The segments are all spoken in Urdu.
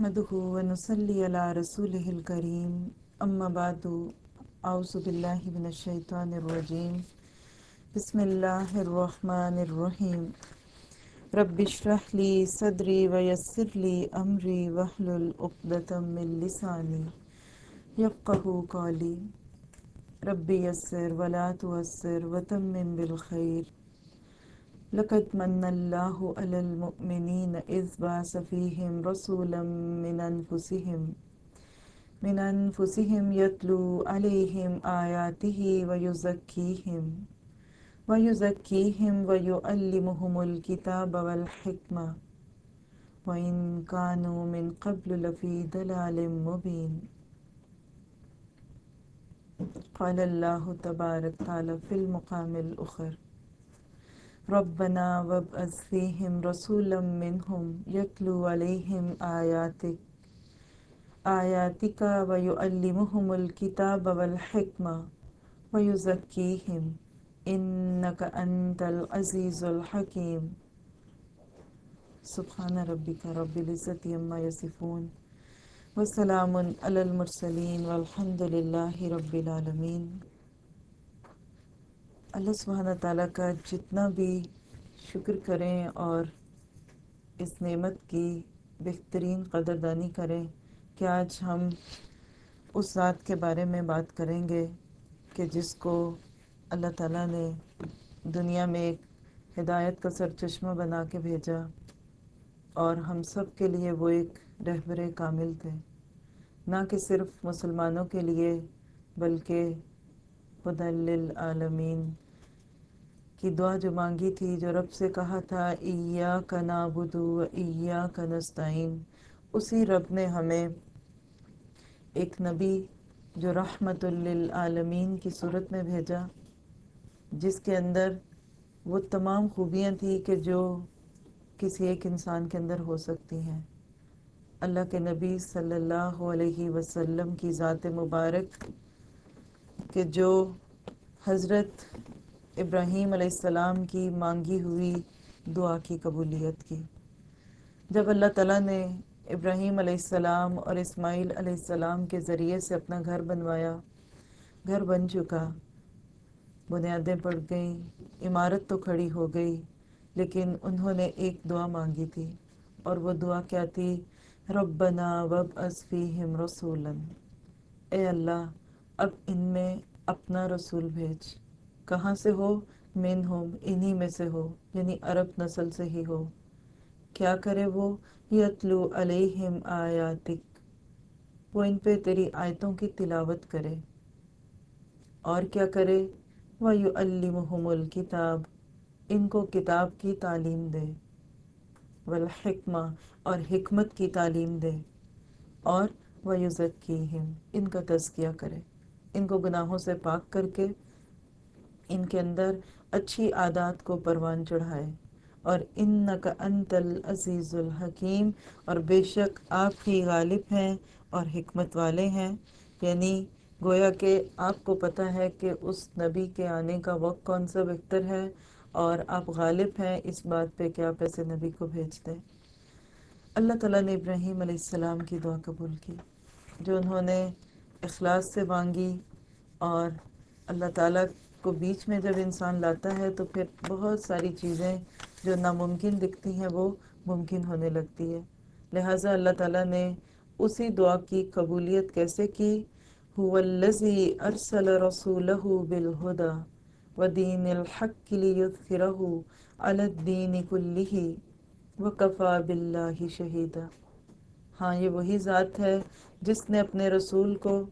نحمده ونصلي على رسوله الكريم اما بعد اعوذ بالله من الشیطان الرجیم بسم اللہ الرحمن الرحیم رب اشرح لي صدری ويسر لي امری واحلل عقدۃ من لسانی یفقهوا قولی رب یسر ولا تعسر وتمم بالخیر لقد من اللہ علی المؤمنین اذ بعث فیہم رسولا من انفسہم یتلو علیہم آیاتہ ویزکیہم ویعلمہم الکتاب والحکمہ وإن كانوا من قبل لفی ضلال مبین۔ قال اللہ تبارک تعالی فی المقام الآخر ربنا وابعث فیہم رسولا منہم یتلو علیہم آیاتک ویعلمہم الکتاب والحکمہ ویزکیہم انک انت العزیز الحکیم۔ سبحان ربک رب العزۃ عما یصفون وسلام علی المرسلین والحمد للہ رب العالمین۔ اللہ سبحانہ تعالیٰ کا جتنا بھی شکر کریں اور اس نعمت کی بہترین قدردانی کریں کہ آج ہم اس ذات کے بارے میں بات کریں گے کہ جس کو اللہ تعالیٰ نے دنیا میں ایک ہدایت کا سرچشمہ بنا کے بھیجا اور ہم سب کے لیے وہ ایک رہبر کامل تھے، نہ کہ صرف مسلمانوں کے لیے بلکہ ہدی للعالمین کی دعا جو مانگی تھی، جو رب سے کہا تھا ایاک نعبد و ایاک نستعین، اسی رب نے ہمیں ایک نبی جو رحمت للعالمین کی صورت میں بھیجا، جس کے اندر وہ تمام خوبیاں تھیں کہ جو کسی ایک انسان کے اندر ہو سکتی ہیں۔ اللہ کے نبی صلی اللہ علیہ وسلم کی ذات مبارک کہ جو حضرت ابراہیم علیہ السلام کی مانگی ہوئی دعا کی قبولیت کی۔ جب اللہ تعالیٰ نے ابراہیم علیہ السلام اور اسماعیل علیہ السلام کے ذریعے سے اپنا گھر بنوایا، گھر بن چکا، بنیادیں پڑ گئیں، عمارت تو کھڑی ہو گئی، لیکن انہوں نے ایک دعا مانگی تھی، اور وہ دعا کیا تھی؟ ربنا وابعث فیہم رسولا، اے اللہ اب ان میں اپنا رسول بھیج۔ کہاں سے ہو؟ منہم، انہی میں سے ہو، یعنی عرب نسل سے ہی ہو۔ کیا کرے وہ؟ یتلو علیہم آیاتک، وہ ان پہ تیری آیتوں کی تلاوت کرے، اور کیا کرے؟ وَيُعَلِّمُهُمُ الْكِتَابَ، ان کو کتاب کی تعلیم دے، والحکمہ، اور حکمت کی تعلیم دے، اور وَيُزَكِّيهِمْ، ان کا تزکیہ کرے، ان کو گناہوں سے پاک کر کے ان کے اندر اچھی عادات کو پروان چڑھائے، اور انک انت العزیز الحکیم، اور بے شک آپ ہی غالب ہیں اور حکمت والے ہیں، یعنی گویا کہ آپ کو پتہ ہے کہ اس نبی کے آنے کا وقت کون سا بہتر ہے، اور آپ غالب ہیں اس بات پہ کہ آپ ایسے نبی کو بھیج دیں۔ اللہ تعالیٰ نے ابراہیم علیہ السلام کی دعا قبول کی، جو انہوں نے اخلاص سے مانگی، اور اللہ تعالیٰ کو بیچ میں جب انسان لاتا ہے تو پھر بہت ساری چیزیں جو ناممکن دکھتی ہیں وہ ممکن ہونے لگتی ہے۔ لہٰذا اللہ تعالیٰ نے اسی دعا کی قبولیت کیسے کی؟ هو الذی ارسل رسولہ بالہدی ودین الحق لیظہرہ علی الدین کلہ وکفی باللہ شہیدا۔ ہاں، یہ وہی ذات ہے جس نے اپنے رسول کو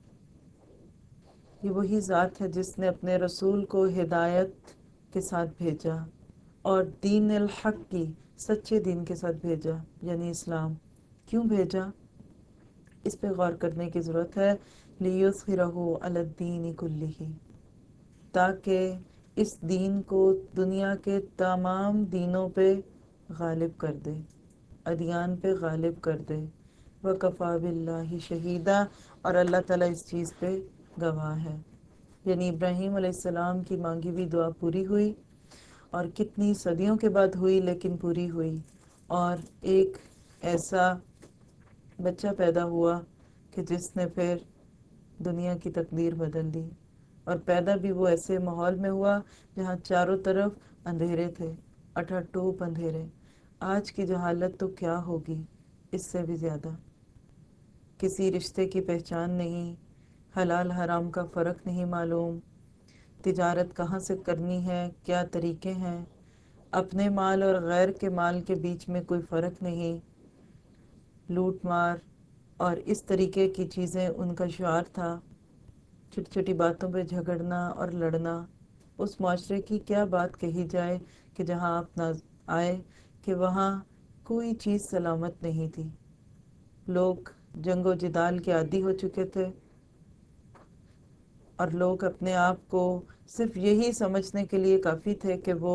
ہدایت کے ساتھ بھیجا، اور دین الحق کی، سچے دین کے ساتھ بھیجا، یعنی اسلام۔ کیوں بھیجا؟ اس پہ غور کرنے کی ضرورت ہے۔ لیظہرہ علی الدین کلہ، تاکہ اس دین کو دنیا کے تمام دینوں پہ غالب کر دے، ادیان پہ غالب کر دے۔ وَكَفَى بِاللَّهِ شَهِيدًا، اور اللہ تعالیٰ اس چیز پہ گواہ ہے۔ یعنی ابراہیم علیہ السلام کی مانگی ہوئی دعا پوری ہوئی، اور کتنی صدیوں کے بعد ہوئی، لیکن پوری ہوئی، اور ایک ایسا بچہ پیدا ہوا کہ جس نے پھر دنیا کی تقدیر بدل دی، اور پیدا بھی وہ ایسے ماحول میں ہوا جہاں چاروں طرف اندھیرے تھے، ٹوپ اندھیرے۔ آج کی جو حالت تو کیا ہوگی، اس سے بھی زیادہ۔ کسی رشتے کی پہچان نہیں، حلال حرام کا فرق نہیں معلوم، تجارت کہاں سے کرنی ہے، کیا طریقے ہیں، اپنے مال اور غیر کے مال کے بیچ میں کوئی فرق نہیں، لوٹ مار اور اس طریقے کی چیزیں ان کا شعار تھا۔ چھوٹی چھوٹی باتوں پہ جھگڑنا اور لڑنا۔ اس معاشرے کی کیا بات کہی جائے کہ جہاں آپ نہ آئے کہ وہاں کوئی چیز سلامت نہیں تھی۔ لوگ جنگ و جدال کے عادی ہو چکے تھے، اور لوگ اپنے آپ کو صرف یہی سمجھنے کے لیے کافی تھے کہ وہ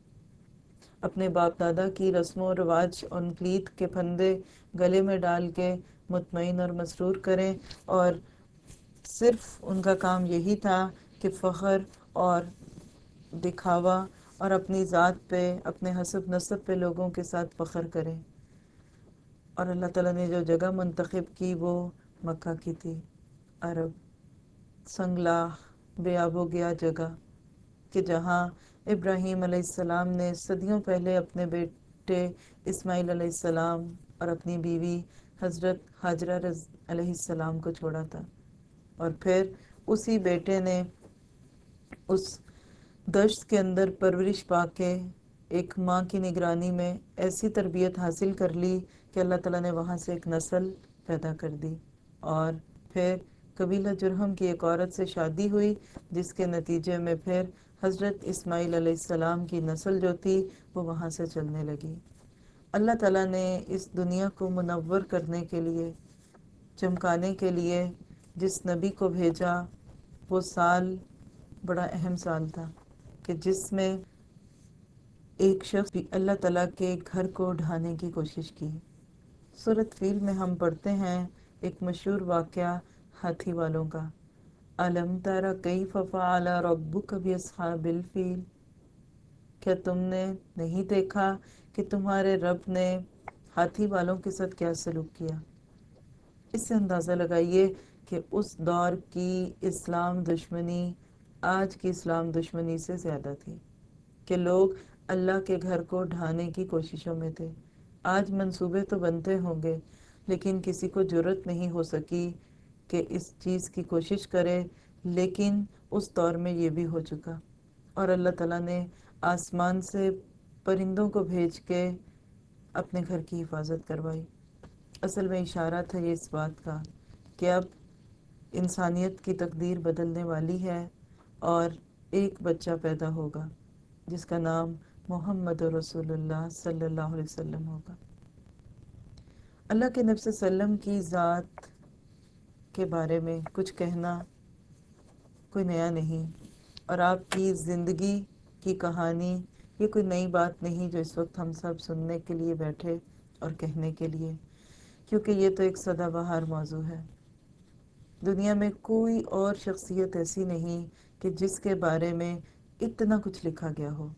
اپنے باپ دادا کی رسم و رواج اور تقلید کے پھندے گلے میں ڈال کے مطمئن اور مسرور کریں، اور صرف ان کا کام یہی تھا کہ فخر اور دکھاوا اور اپنی ذات پہ، اپنے حسب نسب پہ لوگوں کے ساتھ فخر کریں۔ اور اللہ تعالیٰ نے جو جگہ منتخب کی وہ مکہ کی تھی، عرب سنگلاہ بے آب و گیا جگہ، کہ جہاں ابراہیم علیہ السلام نے صدیوں پہلے اپنے بیٹے اسماعیل علیہ السلام اور اپنی بیوی حضرت ہاجرہ علیہ السلام کو چھوڑا تھا، اور پھر اسی بیٹے نے اس دشت کے اندر پرورش پا کے ایک ماں کی نگرانی میں ایسی تربیت حاصل کر لی کہ اللہ تعالیٰ نے وہاں سے ایک نسل پیدا کر دی، اور پھر قبیلہ جرہم کی ایک عورت سے شادی ہوئی، جس کے نتیجے میں پھر حضرت اسماعیل علیہ السلام کی نسل جو تھی وہ وہاں سے چلنے لگی۔ اللہ تعالیٰ نے اس دنیا کو منور کرنے کے لیے، چمکانے کے لیے جس نبی کو بھیجا، وہ سال بڑا اہم سال تھا کہ جس میں ایک شخص بھی اللہ تعالیٰ کے گھر کو ڈھانے کی کوشش کی۔ سورۃ فیل میں ہم پڑھتے ہیں ایک مشہور واقعہ ہاتھی والوں کا، أَلَمْ تَرَ كَيْفَ فَعَلَ رَبُّكَ بِأَصْحَابِ الْفِيلِ، کیا تم نے نہیں دیکھا کہ تمہارے رب نے ہاتھی والوں کے ساتھ کیا سلوک کیا؟ اس سے اندازہ لگائیے کہ اس دور کی اسلام دشمنی آج کی اسلام دشمنی سے زیادہ تھی، کہ لوگ اللہ کے گھر کو ڈھانے کی کوششوں میں تھے۔ آج منصوبے تو بنتے ہوں گے، لیکن کسی کو جرأت نہیں ہو سکی کہ اس چیز کی کوشش کرے، لیکن اس دور میں یہ بھی ہو چکا، اور اللہ تعالیٰ نے آسمان سے پرندوں کو بھیج کے اپنے گھر کی حفاظت کروائی۔ اصل میں اشارہ تھا یہ اس بات کا کہ اب انسانیت کی تقدیر بدلنے والی ہے، اور ایک بچہ پیدا ہوگا جس کا نام محمد رسول اللہ صلی اللہ علیہ وسلم ہوگا۔ اللہ کے نبی صلی اللہ علیہ وسلم کی ذات کے بارے میں کچھ کہنا کوئی نیا نہیں، اور آپ کی زندگی کی کہانی یہ کوئی نئی بات نہیں جو اس وقت ہم سب سننے کے لیے بیٹھے اور کہنے کے لیے، کیونکہ یہ تو ایک سدا بہار موضوع ہے۔ دنیا میں کوئی اور شخصیت ایسی نہیں کہ جس کے بارے میں اتنا کچھ لکھا گیا ہو،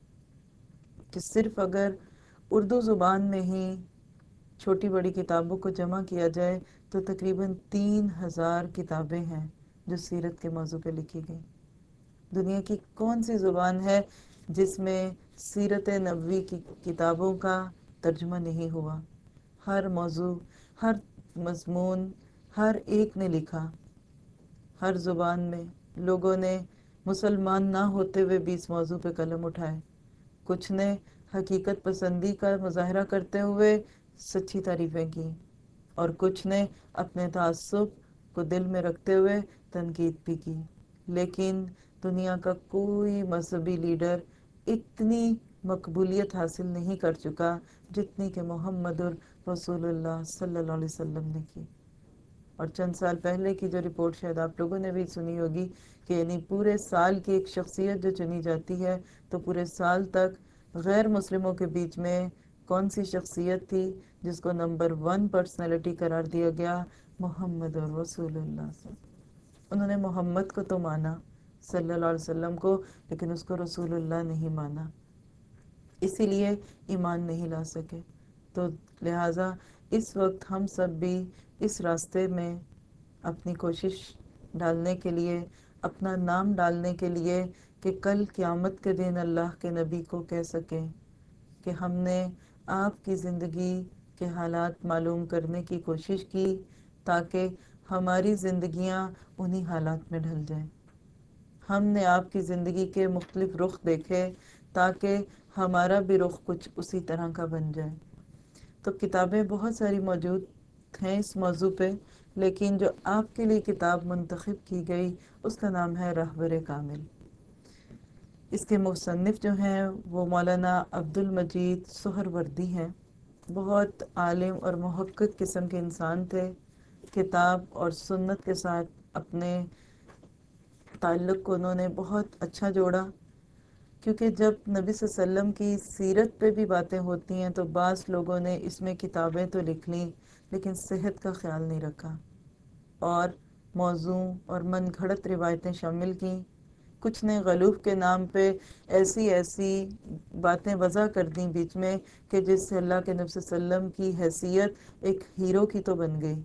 کہ صرف اگر اردو زبان میں ہی چھوٹی بڑی کتابوں کو جمع کیا جائے تو تقریباً 3000 کتابیں ہیں جو سیرت کے موضوع پہ لکھی گئی۔ دنیا کی کون سی زبان ہے جس میں سیرت نبوی کی کتابوں کا ترجمہ نہیں ہوا؟ ہر موضوع، ہر مضمون، ہر ایک نے لکھا، ہر زبان میں لوگوں نے مسلمان نہ ہوتے ہوئے بھی اس موضوع پہ قلم اٹھائے۔ کچھ نے حقیقت پسندی کا مظاہرہ کرتے ہوئے سچی تعریفیں کی، اور کچھ نے اپنے تعصب کو دل میں رکھتے ہوئے تنقید بھی کی، لیکن دنیا کا کوئی مذہبی لیڈر اتنی مقبولیت حاصل نہیں کر چکا جتنی کہ محمد رسول اللہ صلی اللہ علیہ وسلم نے کی۔ اور چند سال پہلے کی جو رپورٹ شاید آپ لوگوں نے بھی سنی ہوگی کہ یعنی پورے سال کی ایک شخصیت جو چنی جاتی ہے تو پورے سال تک غیر مسلموں کے بیچ میں کون سی شخصیت تھی جس کو نمبر 1 پرسنالٹی قرار دیا گیا؟ محمد رسول اللہ صلی اللہ علیہ وسلم۔ انہوں نے محمد کو تو مانا صلی اللہ علیہ وسلم کو، لیکن اس کو رسول اللہ نہیں مانا، اسی لیے ایمان نہیں لا سکے۔ تو لہٰذا اس وقت ہم سب بھی اس راستے میں اپنی کوشش ڈالنے کے لیے، اپنا نام ڈالنے کے لیے کہ کل قیامت کے دن اللہ کے نبی کو کہہ سکیں کہ ہم نے آپ کی زندگی کے حالات معلوم کرنے کی کوشش کی تاکہ ہماری زندگیاں انہی حالات میں ڈھل جائیں۔ ہم نے آپ کی زندگی کے مختلف رخ دیکھے تاکہ ہمارا بھی رخ کچھ اسی طرح کا بن جائے۔ تو کتابیں بہت ساری موجود ہیں اس موضوع پہ، لیکن جو آپ کے لیے کتاب منتخب کی گئی اس کا نام ہے رہبر کامل۔ اس کے مصنف جو ہیں وہ مولانا عبد المجید سہروردی ہیں۔ بہت عالم اور محقق قسم کے انسان تھے۔ کتاب اور سنت کے ساتھ اپنے تعلق کو انہوں نے بہت اچھا جوڑا، کیونکہ جب نبی صلی اللہ علیہ وسلم کی سیرت پہ بھی باتیں ہوتی ہیں تو بعض لوگوں نے اس میں کتابیں تو لکھ لیں لیکن صحت کا خیال نہیں رکھا اور موضوع اور من گھڑت روایتیں شامل کیں۔ کچھ نے غلوف کے نام پہ ایسی باتیں وضع کر دیں بیچ میں کہ جس سے اللہ کے نبی صلی اللہ علیہ وسلم کی حیثیت ایک ہیرو کی تو بن گئی،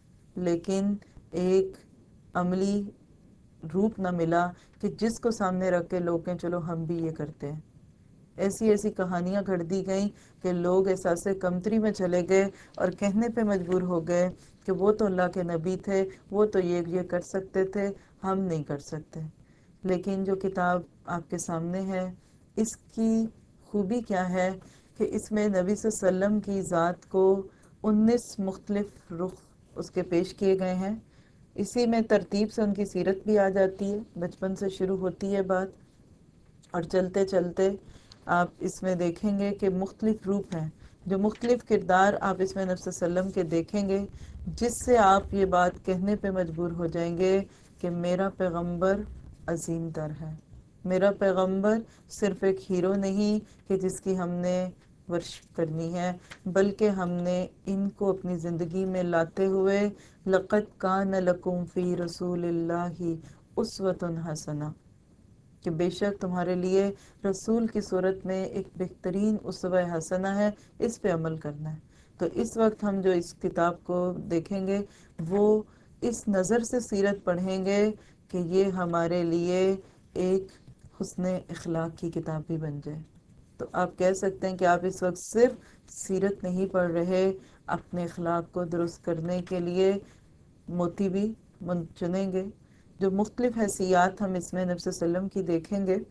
لیکن ایک عملی روپ نہ ملا کہ جس کو سامنے رکھ کے لوگ کہیں چلو ہم بھی یہ کرتے ہیں۔ ایسی کہانیاں گھڑ دی گئیں کہ لوگ احساس کمتری میں چلے گئے اور کہنے پہ مجبور ہو گئے کہ وہ تو اللہ کے نبی تھے، وہ تو یہ کر سکتے تھے، ہم نہیں کر سکتے۔ لیکن جو کتاب آپ کے سامنے ہے اس کی خوبی کیا ہے کہ اس میں نبی صلی اللہ علیہ وسلم کی ذات کو 19 مختلف رخ اس کے پیش کیے گئے ہیں۔ اسی میں ترتیب سے ان کی سیرت بھی آ جاتی ہے، بچپن سے شروع ہوتی ہے بات اور چلتے چلتے آپ اس میں دیکھیں گے کہ مختلف روپ ہیں، جو مختلف کردار آپ اس میں نبی صلی اللہ علیہ وسلم کے دیکھیں گے، جس سے آپ یہ بات کہنے پہ مجبور ہو جائیں گے کہ میرا پیغمبر عظیم تر ہے۔ میرا پیغمبر صرف ایک ہیرو نہیں کہ جس کی ہم نے ورشپ کرنی ہے، بلکہ ہم نے ان کو اپنی زندگی میں لاتے ہوئے لَقَدْ كَانَ لَكُمْ فِي رَسُولِ اللَّهِ أُسْوَةٌ حَسَنَةٌ، کہ بے شک تمہارے لیے رسول کی صورت میں ایک بہترین اسوہ حسنہ ہے، اس پہ عمل کرنا ہے۔ تو اس وقت ہم جو اس کتاب کو دیکھیں گے وہ اس نظر سے سیرت پڑھیں گے کہ یہ ہمارے لیے ایک حسن اخلاق کی کتاب بھی بن جائے۔ تو آپ کہہ سکتے ہیں کہ آپ اس وقت صرف سیرت نہیں پڑھ رہے، اپنے اخلاق کو درست کرنے کے لیے موتی بھی چنیں گے۔ جو مختلف حیثیات ہم اس میں نبی صلی اللہ علیہ وسلم کی دیکھیں گے،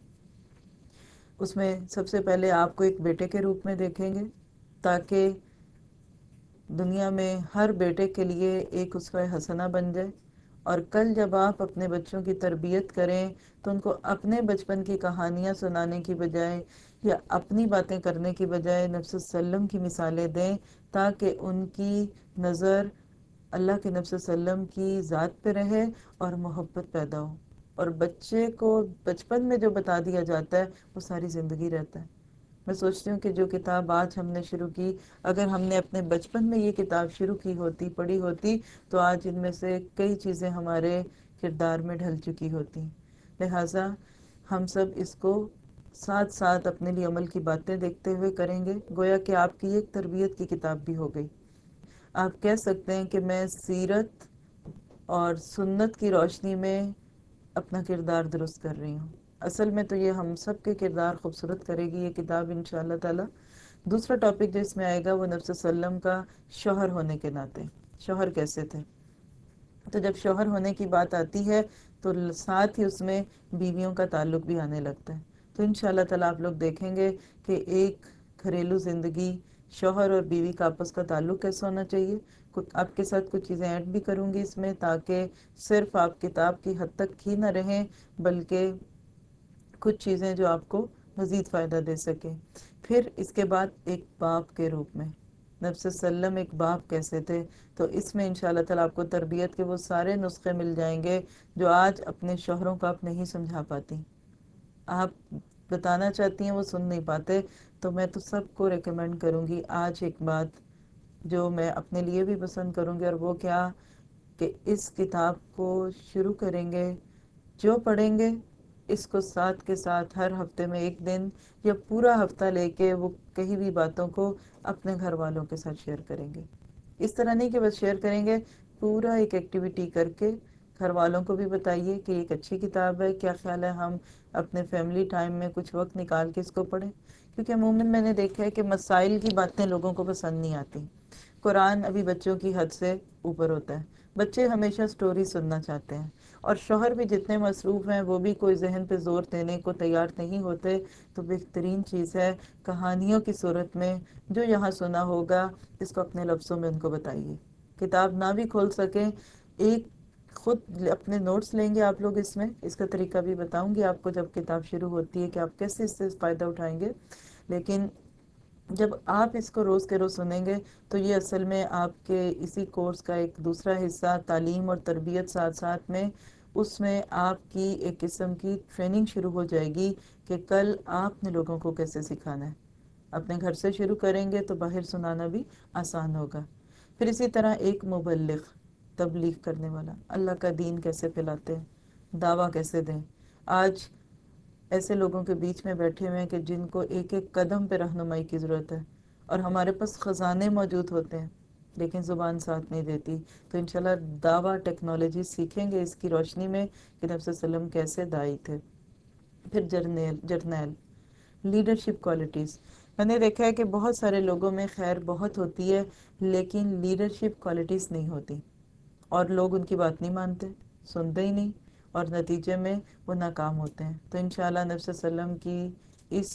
اس میں سب سے پہلے آپ کو ایک بیٹے کے روپ میں دیکھیں گے تاکہ دنیا میں ہر بیٹے کے لیے ایک اسوہ حسنہ بن جائے، اور کل جب آپ اپنے بچوں کی تربیت کریں تو ان کو اپنے بچپن کی کہانیاں سنانے کی بجائے یا اپنی باتیں کرنے کی بجائے نبی صلی اللہ علیہ وسلم کی مثالیں دیں تاکہ ان کی نظر اللہ کے نبی صلی اللہ علیہ وسلم کی ذات پہ رہے اور محبت پیدا ہو۔ اور بچے کو بچپن میں جو بتا دیا جاتا ہے وہ ساری زندگی رہتا ہے۔ میں سوچتی ہوں کہ جو کتاب آج ہم نے شروع کی، اگر ہم نے اپنے بچپن میں یہ کتاب شروع کی ہوتی، پڑھی ہوتی، تو آج ان میں سے کئی چیزیں ہمارے کردار میں ڈھل چکی ہوتی۔ لہٰذا ہم سب اس کو ساتھ ساتھ اپنے لیے عمل کی باتیں دیکھتے ہوئے کریں گے، گویا کہ آپ کی ایک تربیت کی کتاب بھی ہو گئی۔ آپ کہہ سکتے ہیں کہ میں سیرت اور سنت کی روشنی میں اپنا کردار درست کر رہی ہوں۔ اصل میں تو یہ ہم سب کے کردار خوبصورت کرے گی یہ کتاب انشاءاللہ تعالی۔ دوسرا ٹاپک جو اس میں آئے گا وہ نبی صلی اللہ علیہ وسلم کا شوہر ہونے کے ناطے، شوہر کیسے تھے۔ تو جب شوہر ہونے کی بات آتی ہے تو ساتھ ہی اس میں بیویوں کا تعلق بھی آنے لگتا ہے۔ تو انشاءاللہ تعالی آپ لوگ دیکھیں گے کہ ایک گھریلو زندگی، شوہر اور بیوی کا آپس کا تعلق کیسا ہونا چاہیے۔ آپ کے ساتھ کچھ چیزیں ایڈ بھی کروں گی اس میں تاکہ صرف آپ کتاب کی حد تک ہی نہ رہیں بلکہ کچھ چیزیں جو آپ کو مزید فائدہ دے سکیں۔ پھر اس کے بعد ایک باپ کے روپ میں نبی صلی اللہ علیہ وسلم ایک باپ کیسے تھے، تو اس میں انشاءاللہ تعالی آپ کو تربیت کے وہ سارے نسخے مل جائیں گے جو آج اپنے شوہروں کو آپ نہیں سمجھا پاتی، آپ بتانا چاہتی ہیں وہ سن نہیں پاتے۔ تو میں تو سب کو ریکمینڈ کروں گی آج ایک بات جو میں اپنے لیے بھی پسند کروں گی، اور وہ کیا کہ اس کتاب کو شروع کریں گے، جو پڑھیں گے اس کو ساتھ کے ساتھ ہر ہفتے میں ایک دن یا پورا ہفتہ لے کے وہ کہیں بھی باتوں کو اپنے گھر والوں کے ساتھ شیئر کریں گے. اس طرح نہیں کہ بس شیئر کریں گے، پورا ایک ایکٹیویٹی کر کے گھر والوں کو بھی بتائیے کہ ایک اچھی کتاب ہے، کیا خیال ہے ہم اپنے فیملی ٹائم میں کچھ وقت نکال کے اس کو پڑھیں. کیونکہ عموماً میں نے دیکھا ہے کہ مسائل کی باتیں لوگوں کو پسند نہیں آتی. قرآن ابھی بچوں کی حد سے اوپر ہوتا ہے. بچے ہمیشہ سٹوری سننا چاہتے ہیں، اور شوہر بھی جتنے مصروف ہیں وہ بھی کوئی ذہن پہ زور دینے کو تیار نہیں ہوتے. تو بہترین چیز ہے کہانیوں کی صورت میں جو یہاں سنا ہوگا اس کو اپنے لفظوں میں ان کو بتائیے. کتاب نہ بھی کھول سکیں، ایک خود اپنے نوٹس لیں گے آپ لوگ. اس کا طریقہ بھی بتاؤں گی آپ کو جب کتاب شروع ہوتی ہے کہ آپ کیسے اس سے فائدہ اٹھائیں گے. لیکن جب آپ اس کو روز کے روز سنیں گے تو یہ اصل میں آپ کے اسی کورس کا ایک دوسرا حصہ، تعلیم اور تربیت ساتھ ساتھ میں اس میں آپ کی ایک قسم کی ٹریننگ شروع ہو جائے گی کہ کل آپ نے لوگوں کو کیسے سکھانا ہے. اپنے گھر سے شروع کریں گے تو باہر سنانا بھی آسان ہوگا. پھر اسی طرح ایک مبلغ، تبلیغ کرنے والا، اللہ کا دین کیسے پھیلاتے ہیں، دعویٰ کیسے دیں. آج ایسے لوگوں کے بیچ میں بیٹھے ہوئے ہیں کہ جن کو ایک ایک قدم پہ رہنمائی کی ضرورت ہے، اور ہمارے پاس خزانے موجود ہوتے ہیں لیکن زبان ساتھ نہیں دیتی. تو انشاءاللہ دعویٰ ٹیکنالوجی سیکھیں گے اس کی روشنی میں کہ نبی صلی اللہ علیہ وسلم کیسے داعی تھے. پھر جرنیل لیڈرشپ کوالٹیز. میں نے دیکھا ہے کہ بہت سارے لوگوں میں خیر بہت ہوتی ہے لیکن لیڈرشپ کوالٹیز نہیں ہوتی، اور لوگ ان کی بات نہیں مانتے، سنتے ہی نہیں، اور نتیجے میں وہ ناکام ہوتے ہیں. تو انشاءاللہ نبی صلی اللہ علیہ وسلم کی اس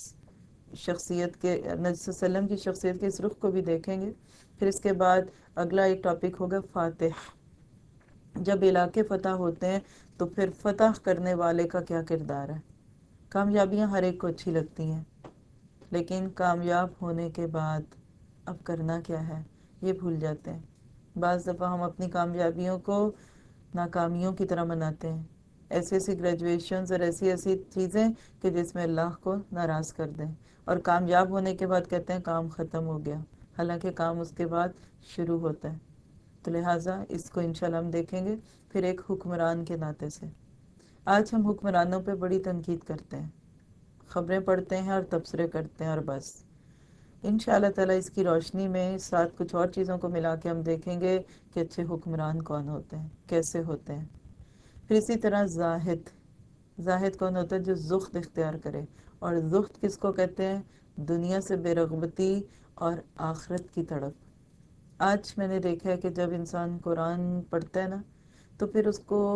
شخصیت کے، نبی صلی اللہ علیہ وسلم کی شخصیت کے اس رخ کو بھی دیکھیں گے. پھر اس کے بعد اگلا ایک ٹاپک ہوگا فاتح. جب علاقے فتح ہوتے ہیں تو پھر فتح کرنے والے کا کیا کردار ہے. کامیابیاں ہر ایک کو اچھی لگتی ہیں لیکن کامیاب ہونے کے بعد اب کرنا کیا ہے یہ بھول جاتے ہیں. بعض دفعہ ہم اپنی کامیابیوں کو ناکامیوں کی طرح مناتے ہیں، ایسی ایسی گریجویشنز اور ایسی ایسی چیزیں کہ جس میں اللہ کو ناراض کر دیں، اور کامیاب ہونے کے بعد کہتے ہیں کام ختم ہو گیا، حالانکہ کام اس کے بعد شروع ہوتا ہے. تو لہٰذا اس کو انشاءاللہ ہم دیکھیں گے. پھر ایک حکمران کے ناطے سے آج ہم حکمرانوں پہ بڑی تنقید کرتے ہیں، خبریں پڑھتے ہیں اور تبصرے کرتے ہیں اور بس. انشاءاللہ تعالیٰ اس کی روشنی میں ساتھ کچھ اور چیزوں کو ملا کے ہم دیکھیں گے کہ اچھے حکمران کون ہوتے ہیں، کیسے ہوتے ہیں. پھر اسی طرح زاہد کون ہوتا ہے؟ جو زہد اختیار کرے. اور زہد کس کو کہتے ہیں؟ دنیا سے بے رغبتی اور آخرت کی تڑپ. آج میں نے دیکھا ہے کہ جب انسان قرآن پڑھتا ہے نا تو پھر اس کو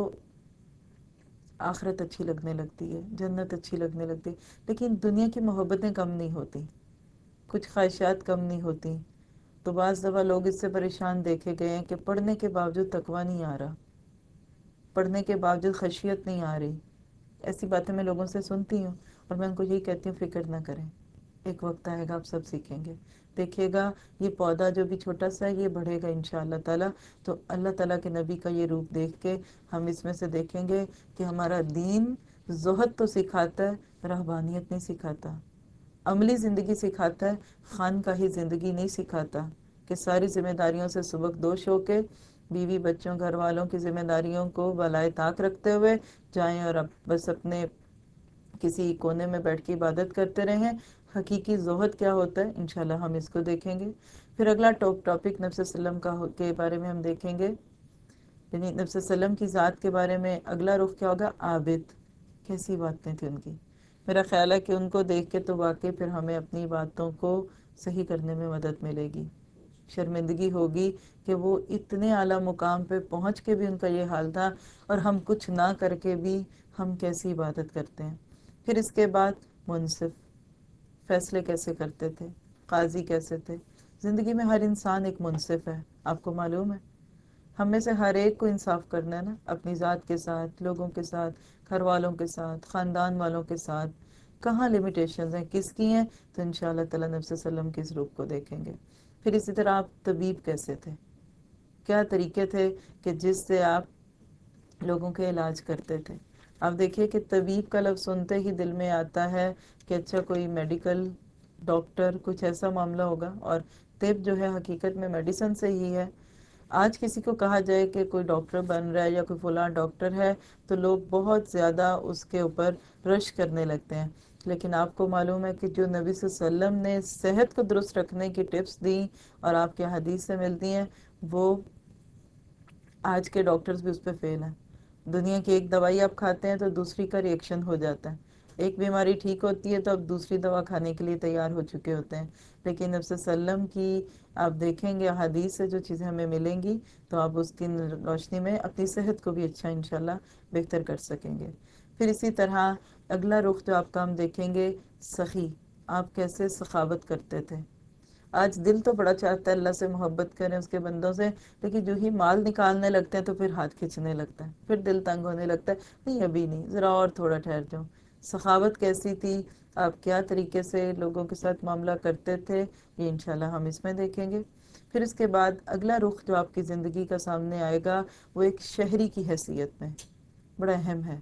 آخرت اچھی لگنے لگتی ہے، جنت اچھی لگنے لگتی ہے، لیکن دنیا کی محبتیں کم نہیں ہوتی، کچھ خواہشات کم نہیں ہوتی. تو بعض دفعہ لوگ اس سے پریشان دیکھے گئے ہیں کہ پڑھنے کے باوجود تقویٰ نہیں آ رہا، پڑھنے کے باوجود خشیت نہیں آ رہی. ایسی باتیں میں لوگوں سے سنتی ہوں اور میں ان کو یہی کہتی ہوں فکر نہ کریں، ایک وقت آئے گا آپ سب سیکھیں گے. دیکھیے گا یہ پودا جو بھی چھوٹا سا ہے یہ بڑھے گا انشاءاللہ تعالیٰ. تو اللہ تعالیٰ کے نبی کا یہ روپ دیکھ کے ہم اس میں سے دیکھیں گے کہ ہمارا دین زہد تو سکھاتا ہے، رہبانیت نہیں سکھاتا، عملی زندگی سکھاتا ہے، خانقاہی زندگی نہیں سکھاتا. کہ ساری ذمہ داریوں سے سبکدوش ہو کے بیوی بچوں گھر والوں کی ذمہ داریوں کو بالائے طاق رکھتے ہوئے جائیں اور اب بس اپنے کسی کونے میں بیٹھ کے عبادت کرتے رہیں. حقیقی زہد کیا ہوتا ہے انشاءاللہ ہم اس کو دیکھیں گے. پھر اگلا ٹاپک نبی صلی اللہ علیہ وسلم کے بارے میں ہم دیکھیں گے، یعنی نبی صلی اللہ علیہ وسلم کی ذات کے بارے میں اگلا رخ کیا ہوگا؟ عابد. کیسی باتیں تھیں ان کی. میرا خیال ہے کہ ان کو دیکھ کے تو واقعی پھر ہمیں اپنی باتوں کو صحیح کرنے میں مدد ملے گی. شرمندگی ہوگی کہ وہ اتنے اعلیٰ مقام پہ پہنچ کے بھی ان کا یہ حال تھا اور ہم کچھ نہ کر کے بھی ہم کیسی عبادت کرتے ہیں. پھر اس کے بعد منصف، فیصلے کیسے کرتے تھے، قاضی کیسے تھے. زندگی میں ہر انسان ایک منصف ہے، آپ کو معلوم ہے. ہم میں سے ہر ایک کو انصاف کرنا ہے نا، اپنی ذات کے ساتھ، لوگوں کے ساتھ، گھر والوں کے ساتھ، خاندان والوں کے ساتھ. کہاں لمیٹیشنز ہیں، کس کی ہیں؟ تو انشاءاللہ تعالیٰ نبی صلی اللہ علیہ وسلم کی اس روپ کو دیکھیں گے. پھر اسی طرح آپ طبیب کیسے تھے، کیا طریقے تھے کہ جس سے آپ لوگوں کے علاج کرتے تھے. آپ دیکھیے کہ طبیب کا لفظ سنتے ہی دل میں آتا ہے کہ اچھا کوئی میڈیکل ڈاکٹر، کچھ ایسا معاملہ ہوگا. اور طب جو ہے حقیقت میں میڈیسن سے ہی ہے. آج کسی کو کہا جائے کہ کوئی ڈاکٹر بن رہا ہے یا کوئی فلاں ڈاکٹر ہے تو لوگ بہت زیادہ اس کے اوپر رش کرنے لگتے ہیں، لیکن آپ کو معلوم ہے کہ جو نبی صلی اللہ علیہ وسلم نے صحت کو درست رکھنے کی ٹپس دیں اور آپ کے حدیث سے ملتی ہیں، وہ آج کے ڈاکٹرز بھی اس پہ فیل ہیں۔ دنیا کی ایک دوائی آپ کھاتے ہیں تو دوسری کا ریئیکشن ہو جاتا ہے، ایک بیماری ٹھیک ہوتی ہے تو اب دوسری دوا کھانے کے لیے تیار ہو چکے ہوتے ہیں۔ لیکن نبی صلی اللہ علیہ وسلم کی آپ دیکھیں گے حدیث سے جو چیزیں ہمیں ملیں گی تو آپ اس کی روشنی میں اپنی صحت کو بھی اچھا انشاءاللہ بہتر کر سکیں گے۔ پھر اسی طرح اگلا رخ جو آپ کا ہم دیکھیں گے، سخی، آپ کیسے سخاوت کرتے تھے۔ آج دل تو بڑا چاہتا ہے اللہ سے محبت کریں، اس کے بندوں سے، لیکن جو ہی مال نکالنے لگتے ہیں تو پھر ہاتھ کھنچنے لگتا ہے، پھر دل تنگ ہونے لگتا ہے، نہیں ابھی نہیں، ذرا اور تھوڑا ٹھہر جاؤ۔ سخاوت کیسی تھی، آپ کیا طریقے سے لوگوں کے ساتھ معاملہ کرتے تھے، یہ انشاءاللہ ہم اس میں دیکھیں گے۔ پھر اس کے بعد اگلا رخ جو آپ کی زندگی کا سامنے آئے گا وہ ایک شہری کی حیثیت میں بڑا اہم ہے۔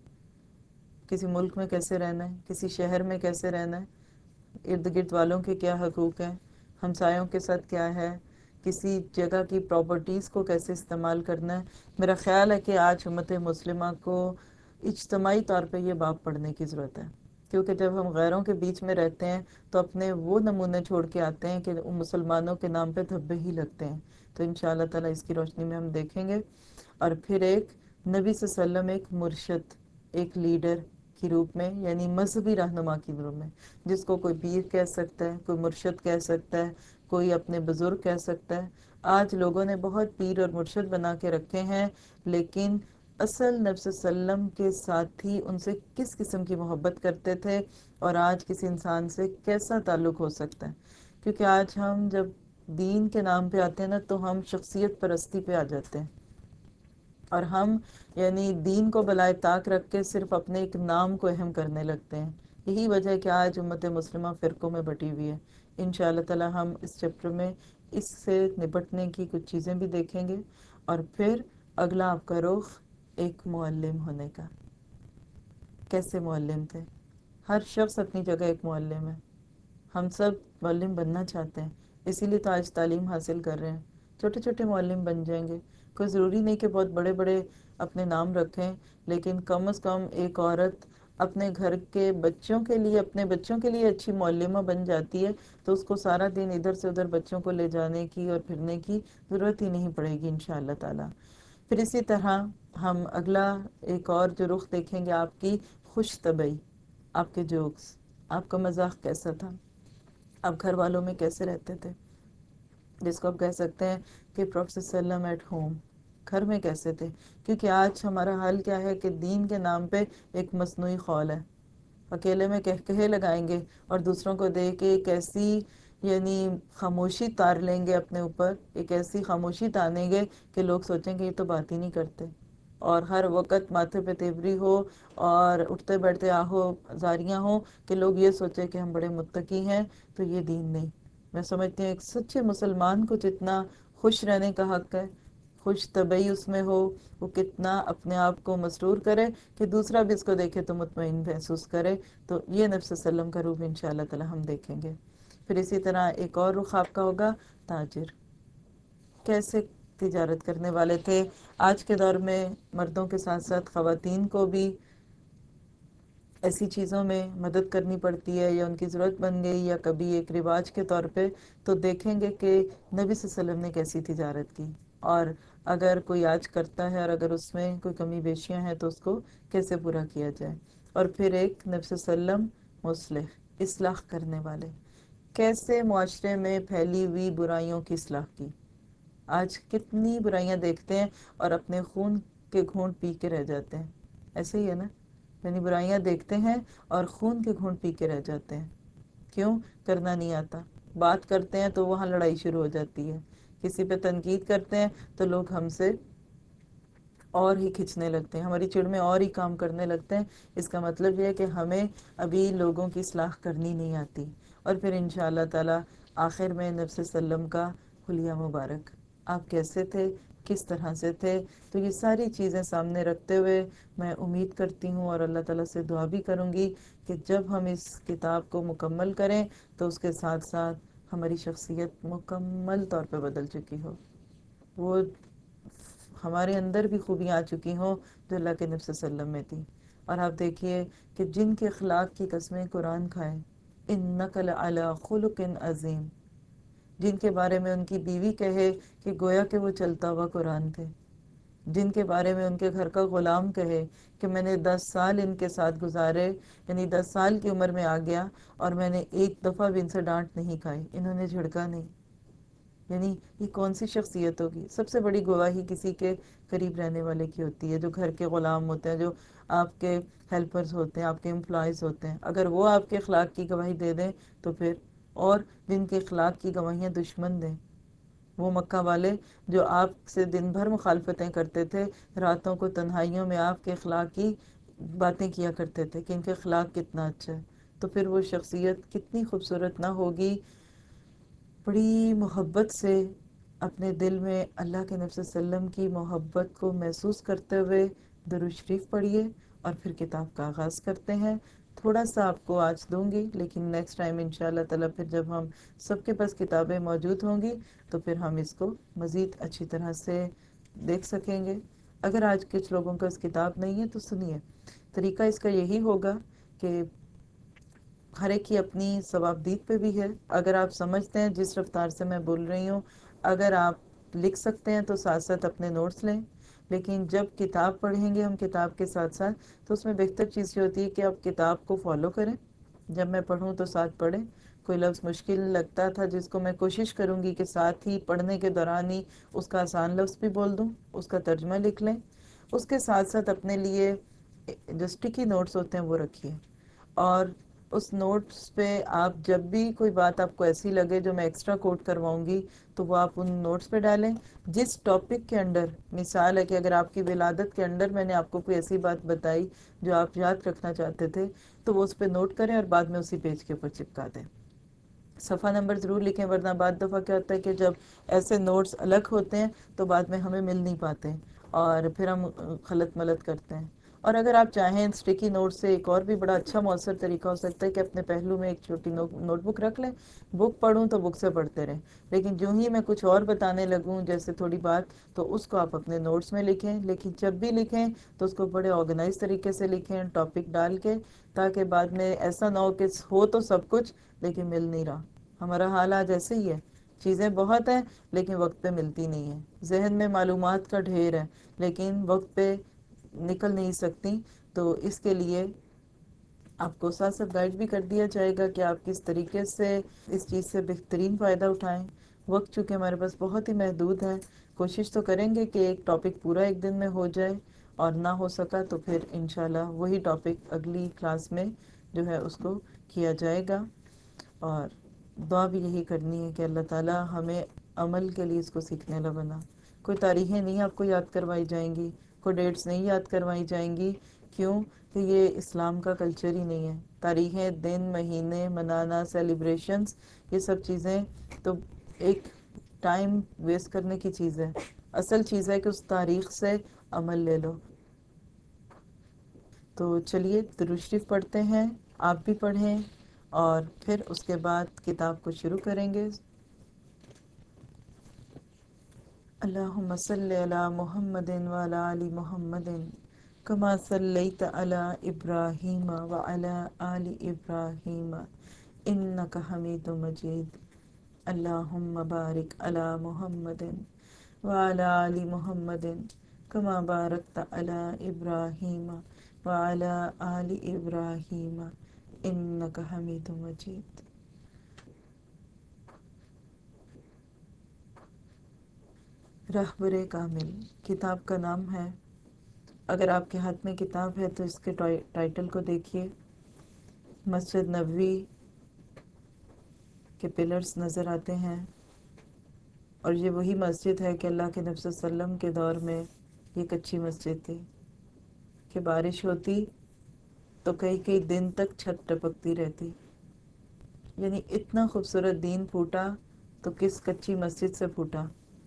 کسی ملک میں کیسے رہنا ہے، کسی شہر میں کیسے رہنا ہے، ارد گرد والوں کے کیا حقوق ہیں، ہمسایوں کے ساتھ کیا ہے، کسی جگہ کی پراپرٹیز کو کیسے استعمال کرنا ہے۔ میرا خیال ہے کہ آج امت مسلمہ کو اجتماعی طور پہ یہ باب پڑھنے کی ضرورت ہے، کیونکہ جب ہم غیروں کے بیچ میں رہتے ہیں تو اپنے وہ نمونے چھوڑ کے آتے ہیں کہ ان مسلمانوں کے نام پہ دھبے ہی لگتے ہیں۔ تو انشاءاللہ تعالیٰ اس کی روشنی میں ہم دیکھیں گے۔ اور پھر ایک نبی صلی اللہ علیہ وسلم ایک مرشد، ایک لیڈر کی روپ میں، یعنی مذہبی رہنما کی روپ میں، جس کو کوئی پیر کہہ سکتا ہے، کوئی مرشد کہہ سکتا ہے، کوئی اپنے بزرگ کہہ سکتا ہے۔ آج لوگوں نے بہت پیر اور مرشد بنا کے رکھے ہیں، لیکن اصل نبی صلی اللہ علیہ وسلم کے ساتھی ان سے کس قسم کی محبت کرتے تھے اور آج کسی انسان سے کیسا تعلق ہو سکتا ہے۔ کیونکہ آج ہم جب دین کے نام پہ آتے ہیں نا تو ہم شخصیت پرستی پہ آ جاتے ہیں، اور ہم یعنی دین کو بالائے طاق رکھ کے صرف اپنے ایک نام کو اہم کرنے لگتے ہیں۔ یہی وجہ ہے کہ آج امت مسلمہ فرقوں میں بٹی ہوئی ہے۔ انشاءاللہ تعالی ہم اس چیپٹر میں اس سے نپٹنے کی کچھ چیزیں بھی دیکھیں گے۔ اور پھر اگلا آپ کا رخ ایک معلم ہونے کا، کیسے معلم تھے۔ ہر شخص اپنی جگہ ایک معلم ہے، ہم سب معلم بننا چاہتے ہیں، اسی لیے تو آج تعلیم حاصل کر رہے ہیں۔ چھوٹے چھوٹے معلم بن جائیں گے، کوئی ضروری نہیں کہ بہت بڑے بڑے اپنے نام رکھیں، لیکن کم از کم ایک عورت اپنے گھر کے بچوں کے لیے، اپنے بچوں کے لیے اچھی معلمہ بن جاتی ہے تو اس کو سارا دن ادھر سے ادھر بچوں کو لے جانے کی اور پھرنے کی ضرورت ہی نہیں پڑے گی انشاءاللہ تعالی۔ پھر اسی طرح ہم اگلا ایک اور جو رخ دیکھیں گے، آپ کی خوش طبعی، آپ کے جوکس، آپ کا مذاق کیسا تھا، آپ گھر والوں میں کیسے رہتے تھے، جس کو آپ کہہ سکتے ہیں کہ پروفیسر صلی اللہ علیہ وسلم ایٹ ہوم، گھر میں کیسے تھے۔ کیونکہ آج ہمارا حال کیا ہے کہ دین کے نام پہ ایک مصنوعی خول ہے، اکیلے میں کہے لگائیں گے اور دوسروں کو دیکھ کے ایک ایسی یعنی خاموشی تار لیں گے اپنے اوپر، ایک ایسی خاموشی تانیں گے کہ لوگ سوچیں گے یہ تو بات ہی نہیں کرتے، اور ہر وقت ماتھے پہ تیوری ہو اور اٹھتے بیٹھتے آہو زاریاں ہوں کہ لوگ یہ سوچیں کہ ہم بڑے متقی ہیں، تو یہ دین نہیں۔ میں سمجھتی ہوں ایک سچے مسلمان کو جتنا خوش رہنے کا حق ہے، خوش طبعی اس میں ہو، وہ کتنا اپنے آپ کو مسرور کرے کہ دوسرا بھی اس کو دیکھے تو مطمئن محسوس کرے۔ تو یہ نبی صلی اللہ علیہ وسلم کا روپ انشاءاللہ تعالی ہم دیکھیں گے۔ پھر اسی طرح ایک اور رخ آپ کا ہوگا تاجر، کیسے تجارت کرنے والے تھے۔ آج کے دور میں مردوں کے ساتھ ساتھ خواتین کو بھی ایسی چیزوں میں مدد کرنی پڑتی ہے یا ان کی ضرورت بن گئی یا کبھی ایک رواج کے طور پہ، تو دیکھیں گے کہ نبی صلی اللہ علیہ وسلم نے کیسی تجارت کی، اور اگر کوئی آج کرتا ہے اور اگر اس میں کوئی کمی بیشیاں ہیں تو اس کو کیسے پورا کیا جائے۔ اور پھر ایک نبی صلی اللہ علیہ وسلم مصلح، اصلاح کرنے والے، کیسے معاشرے میں پھیلی ہوئی برائیوں کی اصلاح کی۔ آج کتنی برائیاں دیکھتے ہیں اور اپنے خون کے گھونٹ پی کے رہ جاتے ہیں، ایسے ہی ہے نا، یعنی برائیاں دیکھتے ہیں اور خون کے گھونٹ پی کے رہ جاتے ہیں۔ کیوں؟ کرنا نہیں آتا۔ بات کرتے ہیں تو وہاں لڑائی شروع ہو جاتی ہے، کسی پہ تنقید کرتے ہیں تو لوگ ہم سے اور ہی کھنچنے لگتے ہیں، ہماری چڑ میں اور ہی کام کرنے لگتے ہیں۔ اس کا مطلب یہ ہے کہ ہمیں ابھی لوگوں کی اصلاح کرنی نہیں آتی۔ اور پھر انشاءاللہ تعالی آخر میں نبی صلی اللہ علیہ وسلم کا حلیہ مبارک، آپ کیسے تھے، کس طرح سے تھے۔ تو یہ ساری چیزیں سامنے رکھتے ہوئے میں امید کرتی ہوں اور اللہ تعالیٰ سے دعا بھی کروں گی کہ جب ہم اس کتاب کو مکمل کریں تو اس کے ساتھ ساتھ ہماری شخصیت مکمل طور پہ بدل چکی ہو۔ وہ ہمارے اندر بھی خوبیاں آ چکی ہوں جو اللہ کے نبی صلی اللہ علیہ وسلم میں تھی. اور آپ دیکھیے کہ جن کے اخلاق کی قسمیں قرآن کھائے، انک لعلی خلق عظیم، جن کے بارے میں ان کی بیوی کہے کہ گویا کہ وہ چلتا ہوا قرآن تھے، جن کے بارے میں ان کے گھر کا غلام کہے کہ میں نے 10 سال ان کے ساتھ گزارے، یعنی 10 سال کی عمر میں آ گیا اور میں نے ایک دفعہ بھی ان سے ڈانٹ نہیں کھائی، انہوں نے جھڑکا نہیں. یعنی یہ کون سی شخصیت ہوگی؟ سب سے بڑی گواہی کسی کے قریب رہنے والے کی ہوتی ہے، جو گھر کے غلام ہوتے ہیں، جو آپ کے ہیلپرز ہوتے ہیں، آپ کے امپلائیز ہوتے ہیں. اگر وہ آپ کے اخلاق کی گواہی دے دیں تو پھر، اور جن کے اخلاق کی گواہیاں دشمن دیں، وہ مکہ والے جو آپ سے دن بھر مخالفتیں کرتے تھے، راتوں کو تنہائیوں میں آپ کے اخلاق کی باتیں کیا کرتے تھے کہ ان کے اخلاق کتنا اچھا ہے، تو پھر وہ شخصیت کتنی خوبصورت نہ ہوگی. بڑی محبت سے اپنے دل میں اللہ کے نبی صلی اللہ علیہ وسلم کی محبت کو محسوس کرتے ہوئے درود شریف پڑھیے اور پھر کتاب کا آغاز کرتے ہیں. تھوڑا سا آپ کو آج دوں گی، لیکن نیکسٹ ٹائم انشاءاللہ تعالیٰ پھر جب ہم سب کے پاس کتابیں موجود ہوں گی تو پھر ہم اس کو مزید اچھی طرح سے دیکھ سکیں گے. اگر آج کچھ لوگوں کا اس کتاب نہیں ہے تو سنیے. طریقہ اس کا یہی ہوگا کہ ہر ایک کی اپنی ثوابدید پہ بھی ہے. اگر آپ سمجھتے ہیں جس رفتار سے میں بول رہی ہوں، اگر آپ لکھ سکتے ہیں تو ساتھ ساتھ اپنے نوٹس لیں. لیکن جب کتاب پڑھیں گے ہم کتاب کے ساتھ ساتھ، تو اس میں بہتر چیز یہ ہوتی ہے کہ آپ کتاب کو فالو کریں. جب میں پڑھوں تو ساتھ پڑھیں. کوئی لفظ مشکل لگتا تھا جس کو میں کوشش کروں گی کہ ساتھ ہی پڑھنے کے دوران ہی اس کا آسان لفظ بھی بول دوں، اس کا ترجمہ لکھ لیں. اس کے ساتھ ساتھ اپنے لیے جو اسٹکی نوٹس ہوتے ہیں وہ رکھیے، اور اس نوٹس پہ آپ جب بھی کوئی بات آپ کو ایسی لگے جو میں ایکسٹرا کوٹ کرواؤں گی تو وہ آپ ان نوٹس پہ ڈالیں. جس ٹاپک کے انڈر، مثال ہے کہ اگر آپ کی ولادت کے انڈر میں نے آپ کو کوئی ایسی بات بتائی جو آپ یاد رکھنا چاہتے تھے، تو وہ اس پہ نوٹ کریں اور بعد میں اسی پیج کے اوپر چپکا دیں. صفحہ نمبر ضرور لکھیں، ورنہ بعد دفعہ کیا ہوتا ہے کہ جب ایسے نوٹس الگ ہوتے ہیں تو بعد میں ہمیں مل نہیں پاتے اور پھر ہم خلط ملط کرتے ہیں. اور اگر آپ چاہیں اسٹکی نوٹ سے ایک اور بھی بڑا اچھا مؤثر طریقہ ہو سکتا ہے کہ اپنے پہلو میں ایک چھوٹی نوٹ بک رکھ لیں. بک پڑھوں تو بک سے پڑھتے رہیں، لیکن جو ہی میں کچھ اور بتانے لگوں جیسے تھوڑی بات، تو اس کو آپ اپنے نوٹس میں لکھیں. لیکن جب بھی لکھیں تو اس کو بڑے آرگنائز طریقے سے لکھیں، ٹاپک ڈال کے، تاکہ بعد میں ایسا نہ ہو کہ ہو تو سب کچھ لیکن مل نہیں رہا. ہمارا حال آج ایسے ہی ہے، چیزیں بہت ہیں لیکن وقت پہ ملتی نہیں ہیں. ذہن میں معلومات کا ڈھیر ہے لیکن وقت پہ نکل نہیں سکتی. تو اس کے لیے آپ کو ساتھ ساتھ گائیڈ بھی کر دیا جائے گا کہ آپ کس طریقے سے اس چیز سے بہترین فائدہ اٹھائیں. وقت چونکہ ہمارے پاس بہت ہی محدود ہے، کوشش تو کریں گے کہ ایک ٹاپک پورا ایک دن میں ہو جائے، اور نہ ہو سکا تو پھر انشاءاللہ وہی ٹاپک اگلی کلاس میں جو ہے اس کو کیا جائے گا. اور دعا بھی یہی کرنی ہے کہ اللہ تعالیٰ ہمیں عمل کے لیے اس کو سیکھنے والا بنا. کوئی تاریخیں نہیں آپ کو یاد کروائی جائیں گی، کوئی ڈیٹس نہیں یاد کروائی جائیں گی. کیوں کہ یہ اسلام کا کلچر ہی نہیں ہے. تاریخیں، دن، مہینے منانا، سیلیبریشنز، یہ سب چیزیں تو ایک ٹائم ویسٹ کرنے کی چیز ہے. اصل چیز ہے کہ اس تاریخ سے عمل لے لو. تو چلیے درود شریف پڑھتے ہیں، آپ بھی پڑھیں اور پھر اس کے بعد کتاب کو شروع کریں گے. اللہم صلی علی محمد وعلی آل محمد کما صلیت علی ابراہیم وعلی آل ابراہیم انک حمید مجید. اللہم بارک علی محمد وعلی آل محمد کما بارکت علی ابراہیم وعلی آل ابراہیم انک حمید مجید. رہبر کامل کتاب کا نام ہے. اگر آپ کے ہاتھ میں کتاب ہے تو اس کے ٹائٹل کو دیکھیے. مسجد نبوی کے پلرز نظر آتے ہیں، اور یہ وہی مسجد ہے کہ اللہ کے نبی صلی اللہ علیہ وسلم کے دور میں یہ کچی مسجد تھی کہ بارش ہوتی تو کئی کئی دن تک چھت ٹپکتی رہتی. یعنی اتنا خوبصورت دین پھوٹا تو کس کچی مسجد سے پھوٹا،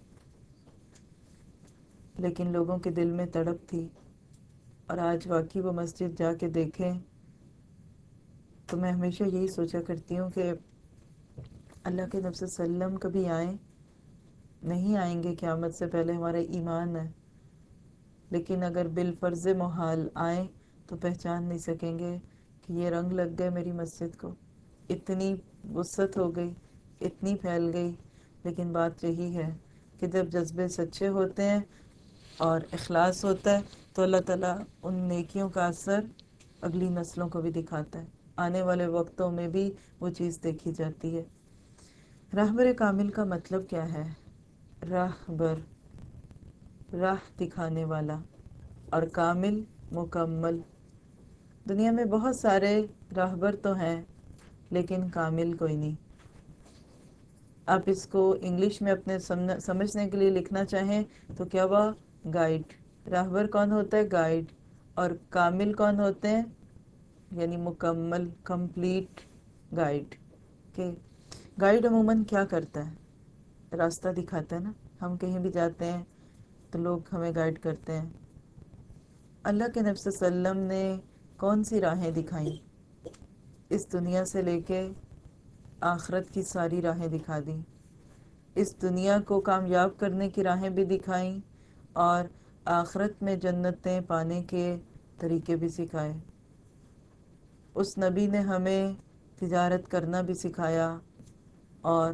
لیکن لوگوں کے دل میں تڑپ تھی. اور آج واقعی وہ مسجد جا کے دیکھیں تو میں ہمیشہ یہی سوچا کرتی ہوں کہ اللہ کے نبی صلی اللہ علیہ وسلم کبھی آئیں نہیں آئیں گے قیامت سے پہلے، ہمارا ایمان ہے، لیکن اگر بالفرض محال آئیں تو پہچان نہیں سکیں گے کہ یہ رنگ لگ گئے میری مسجد کو، اتنی وسعت ہو گئی، اتنی پھیل گئی۔ لیکن بات یہی ہے کہ جب جذبے سچے ہوتے ہیں اور اخلاص ہوتا ہے تو اللہ تعالیٰ ان نیکیوں کا اثر اگلی نسلوں کو بھی دکھاتا ہے، آنے والے وقتوں میں بھی وہ چیز دیکھی جاتی ہے۔ راہبر کامل کا مطلب کیا ہے؟ راہبر، راہ دکھانے والا، اور کامل، مکمل۔ دنیا میں بہت سارے راہبر تو ہیں لیکن کامل کوئی نہیں۔ آپ اس کو انگلش میں اپنے سمجھنے کے لیے لکھنا چاہیں تو کیا ہوا؟ گائیڈ۔ راہبر کون ہوتا ہے؟ گائیڈ۔ اور کامل کون ہوتے ہیں؟ یعنی مکمل، کمپلیٹ گائیڈ۔ کہ گائیڈ عموماً کیا کرتا ہے؟ راستہ دکھاتا ہے نا۔ ہم کہیں بھی جاتے ہیں تو لوگ ہمیں گائیڈ کرتے ہیں۔ اللہ کے نبی صلی اللہ علیہ وسلم نے کون سی راہیں دکھائیں؟ اس دنیا سے لے کے آخرت کی ساری راہیں دکھا دیں۔ اس دنیا کو کامیاب کرنے کی راہیں بھی دکھائیں اور آخرت میں جنتیں پانے کے طریقے بھی سکھائے۔ اس نبی نے ہمیں تجارت کرنا بھی سکھایا اور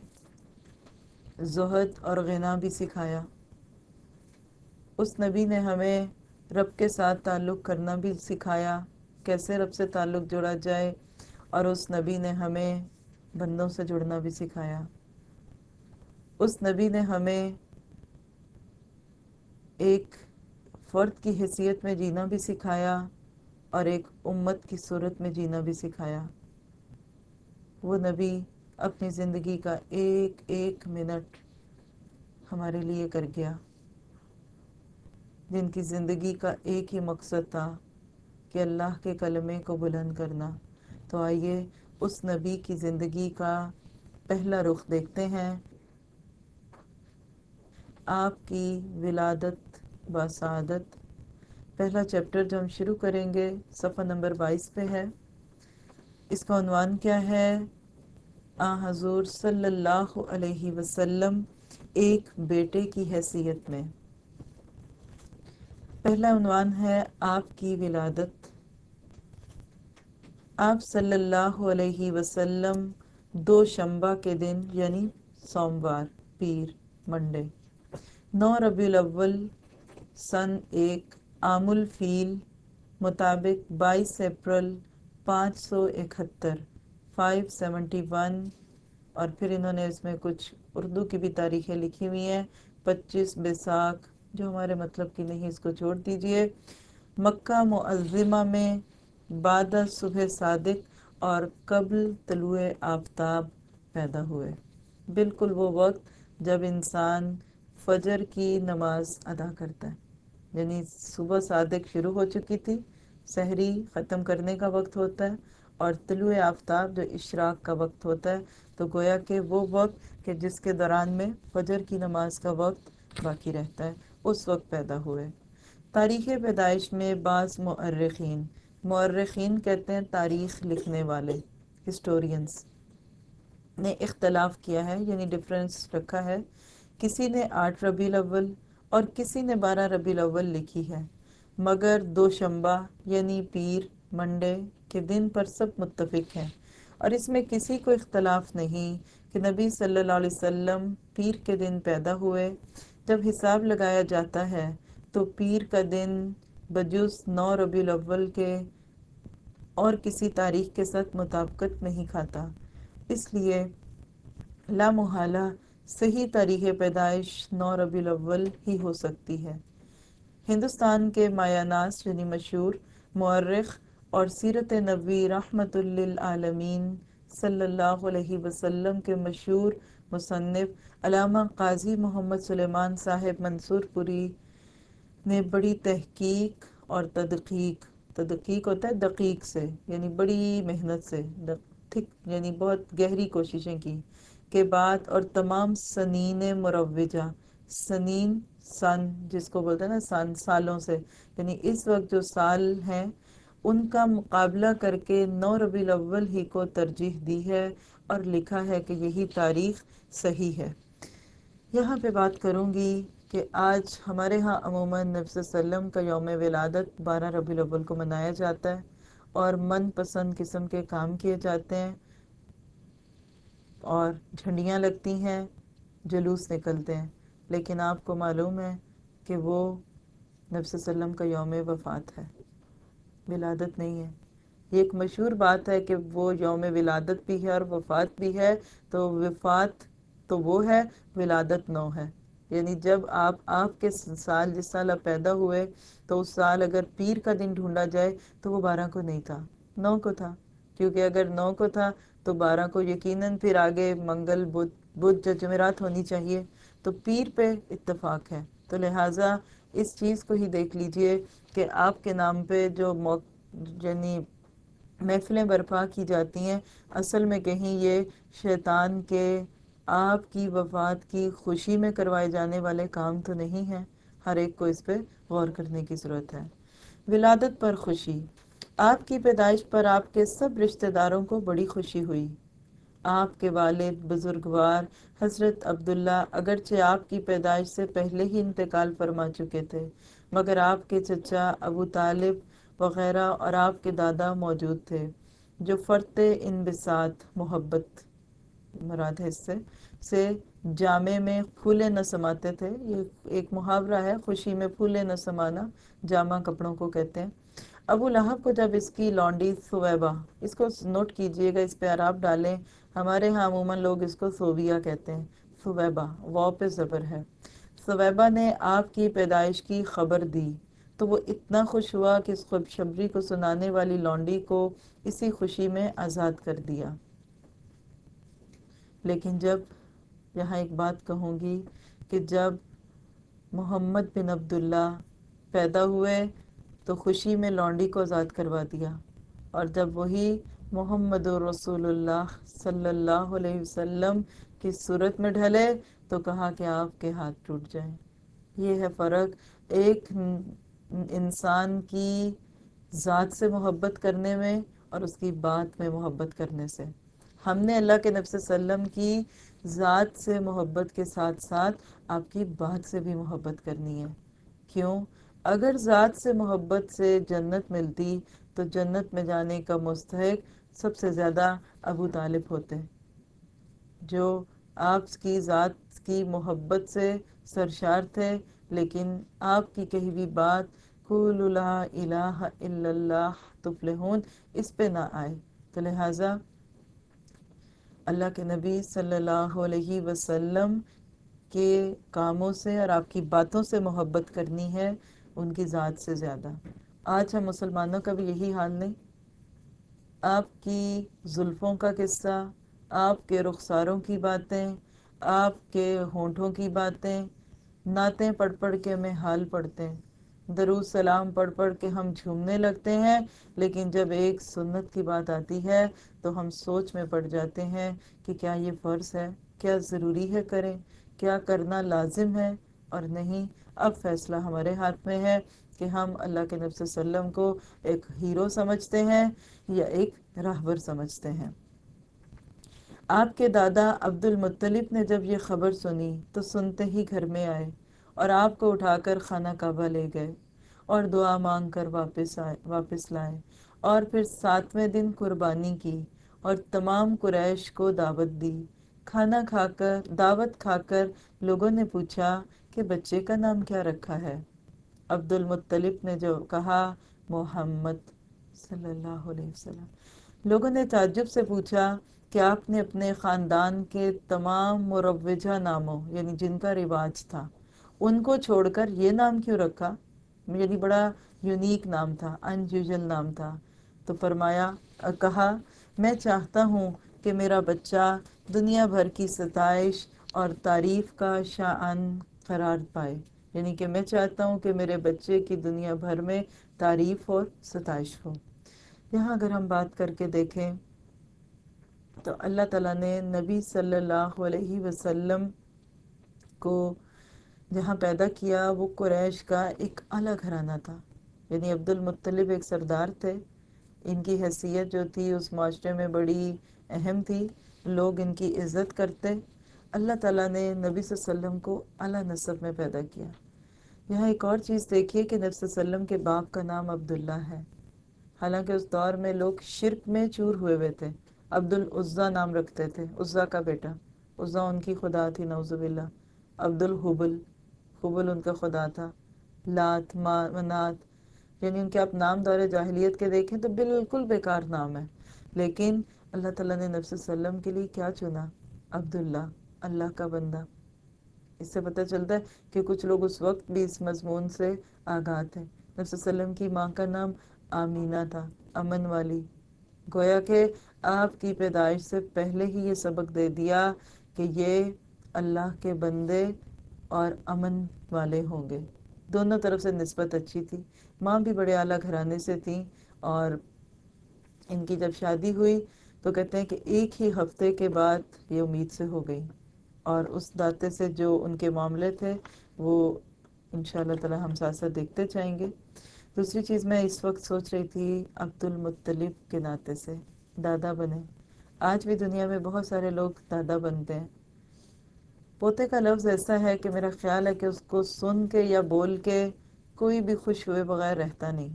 زہد اور غنا بھی سکھایا۔ اس نبی نے ہمیں رب کے ساتھ تعلق کرنا بھی سکھایا، کیسے رب سے تعلق جوڑا جائے، اور اس نبی نے ہمیں بندوں سے جڑنا بھی سکھایا۔ اس نبی نے ہمیں ایک فرد کی حیثیت میں جینا بھی سکھایا اور ایک امت کی صورت میں جینا بھی سکھایا۔ وہ نبی اپنی زندگی کا ایک ایک منٹ ہمارے لیے کر گیا، جن کی زندگی کا ایک ہی مقصد تھا کہ اللہ کے کلمے کو بلند کرنا۔ تو آئیے اس نبی کی زندگی کا پہلا رخ دیکھتے ہیں۔ آپ کی ولادت بسعادت، پہلا چیپٹر جو ہم شروع کریں گے صفحہ نمبر 22 پہ ہے۔ اس کا عنوان کیا ہے؟ حضور صلی اللہ علیہ وسلم ایک بیٹے کی حیثیت میں۔ پہلا عنوان ہے آپ کی ولادت۔ آپ صلی اللہ علیہ وسلم دوشنبہ کے دن یعنی سوموار، پیر، منڈے، 9 ربیع الاول سن 1 عام الفیل مطابق 22 اپریل 571 571، اور پھر انہوں نے اس میں کچھ اردو کی بھی تاریخیں لکھی ہوئی ہیں۔ 25 بیساکھ، جو ہمارے مطلب کی نہیں، اس کو چھوڑ دیجئے۔ مکہ معظمہ میں بعد صبح صادق اور قبل طلوع آفتاب پیدا ہوئے۔ بالکل وہ وقت جب انسان فجر کی نماز ادا کرتا ہے، یعنی صبح صادق شروع ہو چکی تھی، سحری ختم کرنے کا وقت ہوتا ہے، اور طلوع آفتاب جو اشراق کا وقت ہوتا ہے۔ تو گویا کہ وہ وقت کہ جس کے دوران میں فجر کی نماز کا وقت باقی رہتا ہے، اس وقت پیدا ہوئے۔ تاریخ پیدائش میں بعض مورخین کہتے ہیں تاریخ لکھنے والے، ہسٹورینز نے اختلاف کیا ہے، یعنی ڈفرینس رکھا ہے۔ کسی نے 8 ربیع الاول اور کسی نے 12 ربیع الاول لکھی ہے، مگر دوشنبہ یعنی پیر، منڈے کے دن پر سب متفق ہیں، اور اس میں کسی کو اختلاف نہیں کہ نبی صلی اللہ علیہ وسلم پیر کے دن پیدا ہوئے۔ جب حساب لگایا جاتا ہے تو پیر کا دن بجز 9 ربیع الاول کے اور کسی تاریخ کے ساتھ مطابقت نہیں کھاتا، اس لیے لا محالہ صحیح تاریخ پیدائش 9 ربیع الاول ہی ہو سکتی ہے۔ ہندوستان کے مایہ ناز یعنی مشہور مورخ اور سیرت نبوی رحمت للعالمین صلی اللہ علیہ وسلم کے مشہور مصنف علامہ قاضی محمد سلیمان صاحب منصور پوری نے بڑی تحقیق اور تدقیق ہوتا ہے دقیق سے، یعنی بڑی محنت سے، یعنی بہت گہری کوششیں کی کے بعد، اور تمام سنین مروجہ، سنین سن جس کو بولتے ہیں نا، سالوں سے، یعنی اس وقت جو سال ہیں ان کا مقابلہ کر کے 9 ربیع الاول ہی کو ترجیح دی ہے اور لکھا ہے کہ یہی تاریخ صحیح ہے۔ یہاں پہ بات کروں گی کہ آج ہمارے ہاں عموماً نبی صلی اللہ علیہ وسلم کا یوم ولادت 12 ربیع الاول کو منایا جاتا ہے اور من پسند قسم کے کام کیے جاتے ہیں اور جھنڈیاں لگتی ہیں، جلوس نکلتے ہیں، لیکن آپ کو معلوم ہے کہ وہ نبی صلی اللہ علیہ وسلم کا یوم وفات ہے، ولادت نہیں ہے۔ یہ ایک مشہور بات ہے کہ وہ یوم ولادت بھی ہے اور وفات بھی ہے، تو وفات تو وہ ہے، ولادت 9 ہے۔ یعنی جب آپ کے سال، جس سال آپ پیدا ہوئے، تو اس سال اگر پیر کا دن ڈھونڈا جائے تو وہ 12 کو نہیں تھا، 9 کو تھا، کیونکہ اگر 9 کو تھا تو 12 کو یقیناً پھر آگے منگل، بدھ یا جمعرات ہونی چاہیے، تو پیر پہ اتفاق ہے۔ تو لہٰذا اس چیز کو ہی دیکھ لیجئے کہ آپ کے نام پہ جو یعنی محفلیں برپا کی جاتی ہیں، اصل میں کہیں یہ شیطان کے آپ کی وفات کی خوشی میں کروائے جانے والے کام تو نہیں ہیں۔ ہر ایک کو اس پہ غور کرنے کی ضرورت ہے۔ ولادت پر خوشی۔ آپ کی پیدائش پر آپ کے سب رشتہ داروں کو بڑی خوشی ہوئی۔ آپ کے والد بزرگوار حضرت عبداللہ اگرچہ آپ کی پیدائش سے پہلے ہی انتقال فرما چکے تھے، مگر آپ کے چچا ابو طالب وغیرہ اور آپ کے دادا موجود تھے، جو فرط انبساط محبت مراد ہے اس سے جامے میں پھولے نہ سماتے تھے۔ یہ ایک محاورہ ہے، خوشی میں پھولے نہ سمانا، جامہ کپڑوں کو کہتے ہیں۔ ابو لہب کو جب اس کی لونڈی ثویبہ، اس کو نوٹ کیجئے گا، اس پہ اعراب ڈالیں، ہمارے ہاں عموماً لوگ اس کو ثوبیہ کہتے ہیں، ثویبہ، واو پہ زبر ہے۔ ثویبہ نے آپ کی پیدائش کی خبر دی تو وہ اتنا خوش ہوا کہ اس خوشخبری کو سنانے والی لونڈی کو اسی خوشی میں آزاد کر دیا۔ لیکن جب، یہاں ایک بات کہوں گی کہ جب محمد بن عبداللہ پیدا ہوئے تو خوشی میں لونڈی کو آزاد کروا دیا، اور جب وہی محمد رسول اللہ صلی اللہ علیہ وسلم کی صورت میں ڈھلے تو کہا کہ آپ کے ہاتھ ٹوٹ جائیں۔ یہ ہے فرق ایک انسان کی ذات سے محبت کرنے میں اور اس کی بات میں محبت کرنے سے۔ ہم نے اللہ کے نبی صلی اللہ علیہ وسلم کی ذات سے محبت کے ساتھ ساتھ آپ کی بات سے بھی محبت کرنی ہے۔ کیوں؟ اگر ذات سے محبت سے جنت ملتی تو جنت میں جانے کا مستحق سب سے زیادہ ابو طالب ہوتے، جو آپ کی ذات کی محبت سے سرشار تھے، لیکن آپ کی کہی ہوئی بات قولوا لا الہ الا اللہ تفلحون اس پہ نہ آئے۔ تو لہٰذا اللہ کے نبی صلی اللہ علیہ وسلم کے کاموں سے اور آپ کی باتوں سے محبت کرنی ہے، ان کی ذات سے زیادہ۔ آج ہم مسلمانوں کا بھی یہی حال نہیں؟ آپ کی زلفوں کا قصہ، آپ کے رخساروں کی باتیں، آپ کے ہونٹوں کی باتیں، نعتیں پڑھ پڑھ کے ہمیں حال پڑھتے ہیں، درود سلام پڑھ پڑھ کے ہم جھومنے لگتے ہیں، لیکن جب ایک سنت کی بات آتی ہے تو ہم سوچ میں پڑ جاتے ہیں کہ کیا یہ فرض ہے، کیا ضروری ہے کریں، کیا کرنا لازم ہے اور نہیں۔ اب فیصلہ ہمارے ہاتھ میں ہے کہ ہم اللہ کے نبی صلی اللہ علیہ وسلم کو ایک ہیرو سمجھتے ہیں یا ایک راہبر سمجھتے ہیں۔ آپ کے دادا عبد المطلب نے جب یہ خبر سنی تو سنتے ہی گھر میں آئے اور آپ کو اٹھا کر خانہ کعبہ لے گئے اور دعا مانگ کر واپس لائے، اور پھر 7ویں دن قربانی کی اور تمام قریش کو دعوت دی۔ کھانا کھا کر، دعوت کھا کر لوگوں نے پوچھا کہ بچے کا نام کیا رکھا ہے؟ عبد المطلب نے جو کہا محمد صلی اللہ علیہ وسلم۔ لوگوں نے تعجب سے پوچھا کہ آپ نے اپنے خاندان کے تمام مروجہ ناموں، یعنی جن کا رواج تھا، ان کو چھوڑ کر یہ نام کیوں رکھا؟ یعنی بڑا یونیک نام تھا، ان یوزل نام تھا۔ تو فرمایا، کہا میں چاہتا ہوں کہ میرا بچہ دنیا بھر کی ستائش اور تعریف کا شایان قرار پائے، یعنی کہ میں چاہتا ہوں کہ میرے بچے کی دنیا بھر میں تعریف اور ستائش ہو۔ یہاں اگر ہم بات کر کے دیکھیں تو اللہ تعالیٰ نے نبی صلی اللہ علیہ وسلم کو جہاں پیدا کیا وہ قریش کا ایک اعلیٰ گھرانہ تھا، یعنی عبد المطلب ایک سردار تھے، ان کی حیثیت جو تھی اس معاشرے میں بڑی اہم تھی، لوگ ان کی عزت کرتے، اللہ تعالیٰ نے نبی صلی اللہ علیہ وسلم کو اعلیٰ نسب میں پیدا کیا۔ یہاں ایک اور چیز دیکھیے کہ نبی صلی اللہ علیہ وسلم کے باپ کا نام عبداللہ ہے، حالانکہ اس دور میں لوگ شرک میں چور ہوئے ہوئے تھے۔ عبد العزیٰ نام رکھتے تھے، عزیٰ کا بیٹا، عزیٰ ان کی خدا تھی نعوذ باللہ۔ عبد الحبل، حبل ان کا خدا تھا۔ لات، منات، یعنی ان کے آپ نام دور جاہلیت کے دیکھیں تو بالکل بیکار نام ہے، لیکن اللہ تعالیٰ نے نبی صلی اللہ علیہ وسلم کے لیے کیا چنا؟ عبداللہ، اللہ کا بندہ۔ اس سے پتہ چلتا ہے کہ کچھ لوگ اس وقت بھی اس مضمون سے آگاہ تھے۔ نبی صلی اللہ علیہ وسلم کی ماں کا نام آمینہ تھا، امن والی۔ گویا کہ آپ کی پیدائش سے پہلے ہی یہ سبق دے دیا کہ یہ اللہ کے بندے اور امن والے ہوں گے۔ دونوں طرف سے نسبت اچھی تھی، ماں بھی بڑے اعلیٰ گھرانے سے تھیں، اور ان کی جب شادی ہوئی تو کہتے ہیں کہ ایک ہی ہفتے کے بعد یہ امید سے ہو گئی، اور اس داتے سے جو ان کے معاملے تھے وہ انشاءاللہ تعالی ہم ساتھ ساتھ دیکھتے جائیں گے۔ دوسری چیز میں اس وقت سوچ رہی تھی عبد المطلب کے ناطے سے دادا بنے۔ آج بھی دنیا میں بہت سارے لوگ دادا بنتے ہیں۔ پوتے کا لفظ ایسا ہے کہ میرا خیال ہے کہ اس کو سن کے یا بول کے کوئی بھی خوش ہوئے بغیر رہتا نہیں۔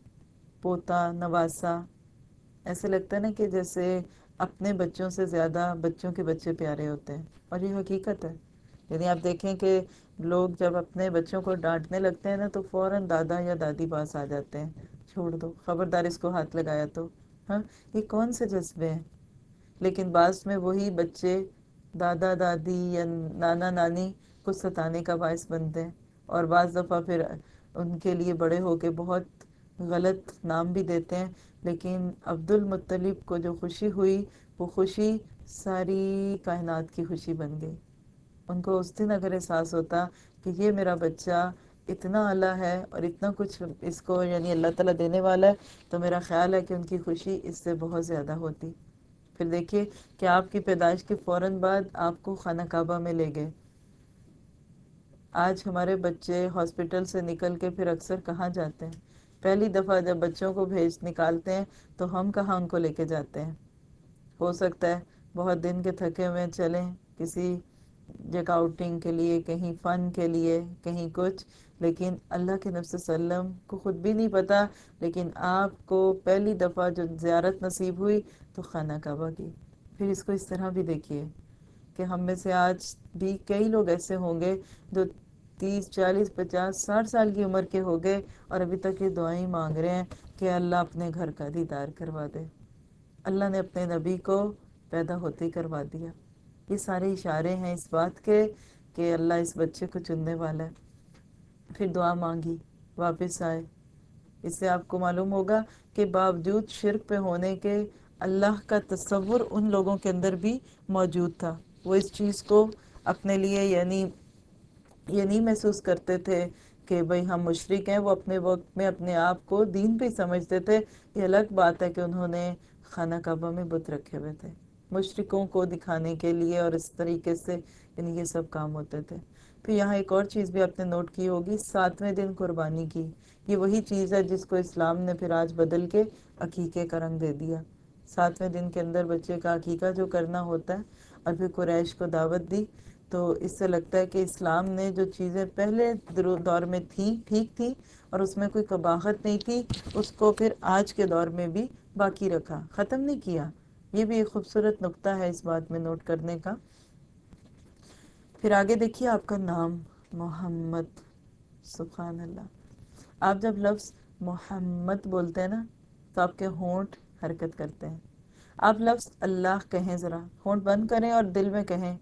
پوتا، نواسا، ایسے لگتا ہے نا کہ جیسے اپنے بچوں سے زیادہ بچوں کے بچے پیارے ہوتے ہیں، اور یہ حقیقت ہے۔ یعنی آپ دیکھیں کہ لوگ جب اپنے بچوں کو ڈانٹنے لگتے ہیں نا تو فوراً دادا یا دادی پاس آ جاتے ہیں، چھوڑ دو، خبردار اس کو ہاتھ لگایا تو۔ ہاں، یہ کون سے جذبے ہیں؟ لیکن بعض میں وہی بچے دادا دادی یا نانا نانی کو ستانے کا باعث بنتے ہیں، اور بعض دفعہ پھر ان کے لیے بڑے ہو کے بہت غلط نام بھی دیتے ہیں۔ لیکن عبد المطلب کو جو خوشی ہوئی وہ خوشی ساری کائنات کی خوشی بن گئی۔ ان کو اس دن اگر احساس ہوتا کہ یہ میرا بچہ اتنا اعلیٰ ہے اور اتنا کچھ اس کو یعنی اللہ تعالیٰ دینے والا ہے، تو میرا خیال ہے کہ ان کی خوشی اس سے بہت زیادہ ہوتی۔ پھر دیکھیے کہ آپ کی پیدائش کے فوراً بعد آپ کو خانہ کعبہ میں لے گئے۔ آج ہمارے بچے ہاسپٹل سے نکل کے پھر اکثر کہاں جاتے ہیں؟ پہلی دفعہ جب بچوں کو نکالتے ہیں تو ہم کہاں ان کو لے کے جاتے ہیں؟ ہو سکتا ہے بہت دن کے تھکے ہوئے چلیں کسی جگہ آؤٹنگ کے لیے، کہیں فن کے لیے، کہیں کچھ، لیکن اللہ کے نبی صلی اللہ علیہ وسلم کو خود بھی نہیں پتا، لیکن آپ کو پہلی دفعہ جو زیارت نصیب ہوئی تو خانہ کعبہ کی۔ پھر اس کو اس طرح بھی دیکھیے کہ ہم میں سے آج بھی کئی لوگ ایسے ہوں گے جو 30، 40، 50، 60 سال کی عمر کے ہو گئے اور ابھی تک یہ دعائیں مانگ رہے ہیں کہ اللہ اپنے گھر کا دیدار کروا دے۔ اللہ نے اپنے نبی کو پیدا ہوتے ہی کروا دیا۔ یہ سارے اشارے ہیں اس بات کے کہ اللہ اس بچے کو چننے والا ہے۔ پھر دعا مانگی، واپس آئے۔ اس سے آپ کو معلوم ہوگا کہ باوجود شرک پہ ہونے کے اللہ کا تصور ان لوگوں کے اندر بھی موجود تھا۔ وہ اس چیز کو اپنے لیے یعنی یہ نہیں محسوس کرتے تھے کہ بھئی ہم مشرک ہیں۔ وہ اپنے وقت میں اپنے آپ کو دین پہ سمجھتے تھے۔ یہ الگ بات ہے کہ انہوں نے خانہ کعبہ میں بت رکھے ہوئے تھے، مشرکوں کو دکھانے کے لیے، اور اس طریقے سے یعنی یہ سب کام ہوتے تھے۔ پھر یہاں ایک اور چیز بھی آپ نے نوٹ کی ہوگی، 7ویں دن قربانی کی۔ یہ وہی چیز ہے جس کو اسلام نے پھر آج بدل کے عقیقے کا رنگ دے دیا۔ 7ویں دن کے اندر بچے کا عقیقہ جو کرنا ہوتا ہے، اور پھر قریش کو دعوت دی۔ تو اس سے لگتا ہے کہ اسلام نے جو چیزیں پہلے دور میں تھیں ٹھیک تھی اور اس میں کوئی قباحت نہیں تھی، اس کو پھر آج کے دور میں بھی باقی رکھا، ختم نہیں کیا۔ یہ بھی ایک خوبصورت نقطہ ہے اس بات میں نوٹ کرنے کا۔ پھر آگے دیکھیے آپ کا نام محمد، سبحان اللہ۔ آپ جب لفظ محمد بولتے ہیں نا تو آپ کے ہونٹ حرکت کرتے ہیں۔ آپ لفظ اللہ کہیں، ذرا ہونٹ بند کریں اور دل میں کہیں،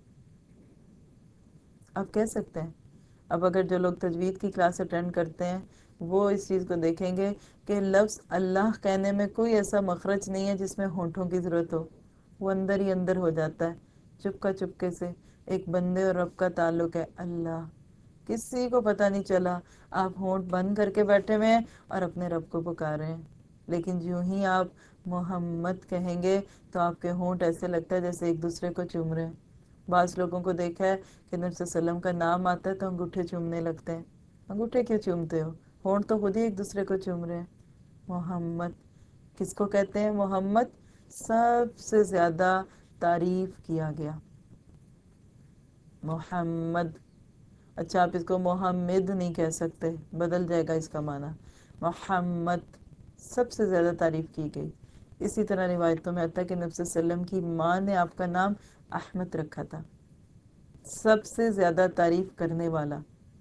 آپ کہہ سکتے ہیں۔ اب اگر جو لوگ تجوید کی کلاس اٹینڈ کرتے ہیں وہ اس چیز کو دیکھیں گے کہ لفظ اللہ کہنے میں کوئی ایسا مخرج نہیں ہے جس میں ہونٹوں کی ضرورت ہو، وہ اندر ہی اندر ہو جاتا ہے، چپکے سے۔ ایک بندے اور رب کا تعلق ہے، اللہ، کسی کو پتہ نہیں چلا، آپ ہونٹ بند کر کے بیٹھے ہوئے ہیں اور اپنے رب کو پکار رہے ہیں، لیکن جوں ہی آپ محمد کہیں گے تو آپ کے ہونٹ ایسے لگتا ہے جیسے ایک دوسرے کو چوم رہے ہیں۔ بعض لوگوں کو دیکھا ہے کہ نبی صلی اللہ علیہ وسلم کا نام آتا ہے تو انگوٹھے چومنے لگتے ہیں۔ انگوٹھے کیوں چومتے ہو؟ ہونٹ تو خود ہی ایک دوسرے کو چوم رہے ہیں۔ محمد کس کو کہتے ہیں؟ محمد سب سے زیادہ تعریف کیا گیا، محمد. اچھا آپ اس کو محمد نہیں کہہ سکتے، بدل جائے گا اس کا معنی. محمد سب سے زیادہ تعریف کی گئی. اسی طرح روایتوں میں آتا ہے کہ نبی صلی اللہ علیہ وسلم کی ماں نے آپ کا نام احمد رکھا تھا. سب سے زیادہ تعریف کرنے والا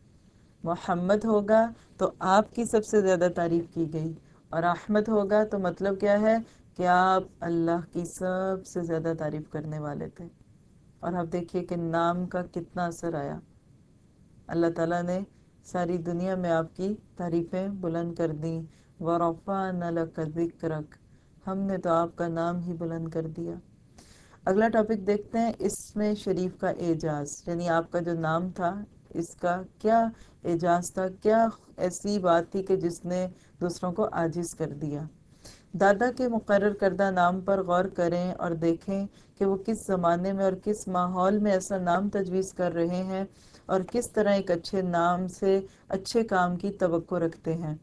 محمد ہوگا تو آپ کی سب سے زیادہ تعریف کی گئی، اور احمد ہوگا تو مطلب کیا ہے کہ آپ اللہ کی سب سے زیادہ تعریف کرنے والے تھے. اور آپ دیکھیے کہ نام کا کتنا اثر آیا. اللہ تعالیٰ نے ساری دنیا میں آپ کی تعریفیں بلند کر دیں. وَرَفَعْنَا لَكَ ذِكْرَكَ، ہم نے تو آپ کا نام ہی بلند کر دیا. اگلا ٹاپک دیکھتے ہیں، اس میں شریف کا اعجاز، یعنی آپ کا جو نام تھا اس کا کیا اعجاز تھا، کیا ایسی بات تھی کہ جس نے دوسروں کو عاجز کر دیا. دادا کے مقرر کردہ نام پر غور کریں اور دیکھیں کہ وہ کس زمانے میں اور کس ماحول میں ایسا نام تجویز کر رہے ہیں اور کس طرح ایک اچھے نام سے اچھے کام کی توقع رکھتے ہیں.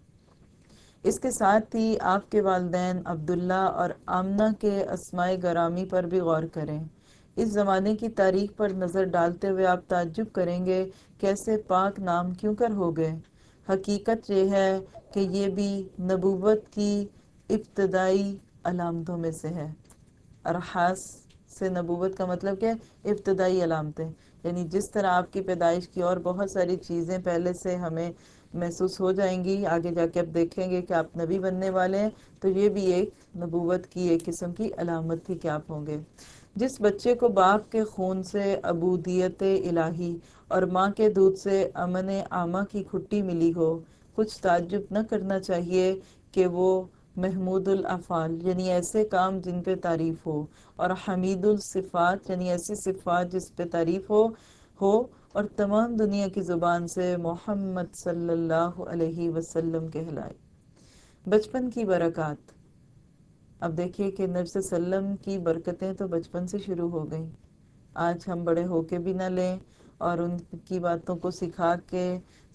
اس کے ساتھ ہی آپ کے والدین عبداللہ اور آمنہ کے اسماء گرامی پر بھی غور کریں. اس زمانے کی تاریخ پر نظر ڈالتے ہوئے آپ تعجب کریں گے کیسے پاک نام کیوں کر ہو گئے. حقیقت یہ ہے کہ یہ بھی نبوت کی ابتدائی علامتوں میں سے ہے. ارحاس سے نبوت کا مطلب کیا ہے؟ ابتدائی علامتیں. یعنی جس طرح آپ کی پیدائش کی اور بہت ساری چیزیں پہلے سے ہمیں محسوس ہو جائیں گی، آگے جا کے اب دیکھیں گے کہ آپ نبی بننے والے ہیں، تو یہ بھی ایک نبوت کی ایک قسم کی علامت تھی کہ آپ ہوں گے. جس بچے کو باپ کے خون سے عبودیت الہی اور ماں کے دودھ سے امن عامہ کی کھٹی ملی ہو، کچھ تعجب نہ کرنا چاہیے کہ وہ محمود الافعال یعنی ایسے کام جن پہ تعریف ہو، اور حمید الصفات یعنی ایسی صفات جس پہ تعریف ہو اور تمام دنیا کی زبان سے محمد صلی اللہ علیہ وسلم کہلائے. بچپن کی برکات. اب دیکھیے کہ نبی صلی اللہ علیہ وسلم کی برکتیں تو بچپن سے شروع ہو گئیں. آج ہم بڑے ہو کے بھی نہ لیں اور ان کی باتوں کو سکھا کے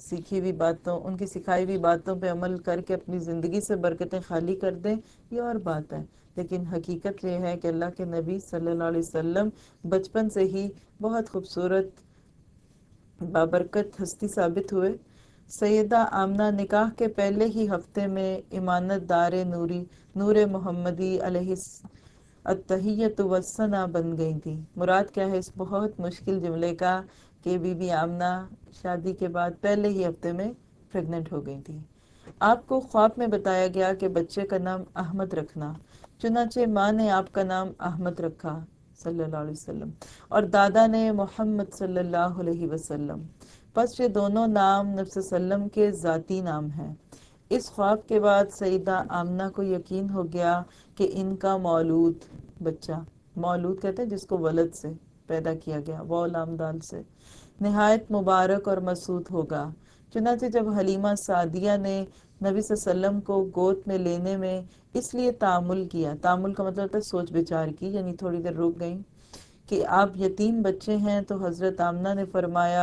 ان کی سکھائی ہوئی باتوں پہ عمل کر کے اپنی زندگی سے برکتیں خالی کر دیں، یہ اور بات ہے. لیکن حقیقت یہ ہے کہ اللہ کے نبی صلی اللہ علیہ وسلم بچپن سے ہی بہت خوبصورت بابرکت ہستی ثابت ہوئے. سیدہ آمنہ نکاح کے پہلے ہی ہفتے میں امانت دار نور محمدی علیہ التحیۃ والثنا بن گئی تھی. مراد کیا ہے اس بہت مشکل جملے کا کہ بی بی آمنہ شادی کے بعد پہلے ہی ہفتے میں پریگننٹ ہو گئی تھی. آپ کو خواب میں بتایا گیا کہ بچے کا نام احمد رکھنا، چنانچہ ماں نے آپ کا نام احمد رکھا صلی اللہ علیہ وسلم اور دادا نے محمد صلی اللہ علیہ وسلم. پس یہ دونوں نام نبی صلی اللہ علیہ وسلم کے ذاتی نام ہیں. اس خواب کے بعد سیدہ آمنہ کو یقین ہو گیا کہ ان کا مولود بچہ، مولود کہتے ہیں جس کو ولد سے پیدا کیا گیا، واو لام دال سے، نہایت مبارک اور مسعود ہوگا. چنانچہ جب حلیمہ سعدیہ نے نبی صلی اللہ علیہ وسلم کو گود میں لینے میں اس لیے تعامل کیا، تعامل کا مطلب ہوتا ہے سوچ بچار کی، یعنی تھوڑی دیر رک گئیں کہ آپ یتیم بچے ہیں، تو حضرت آمنہ نے فرمایا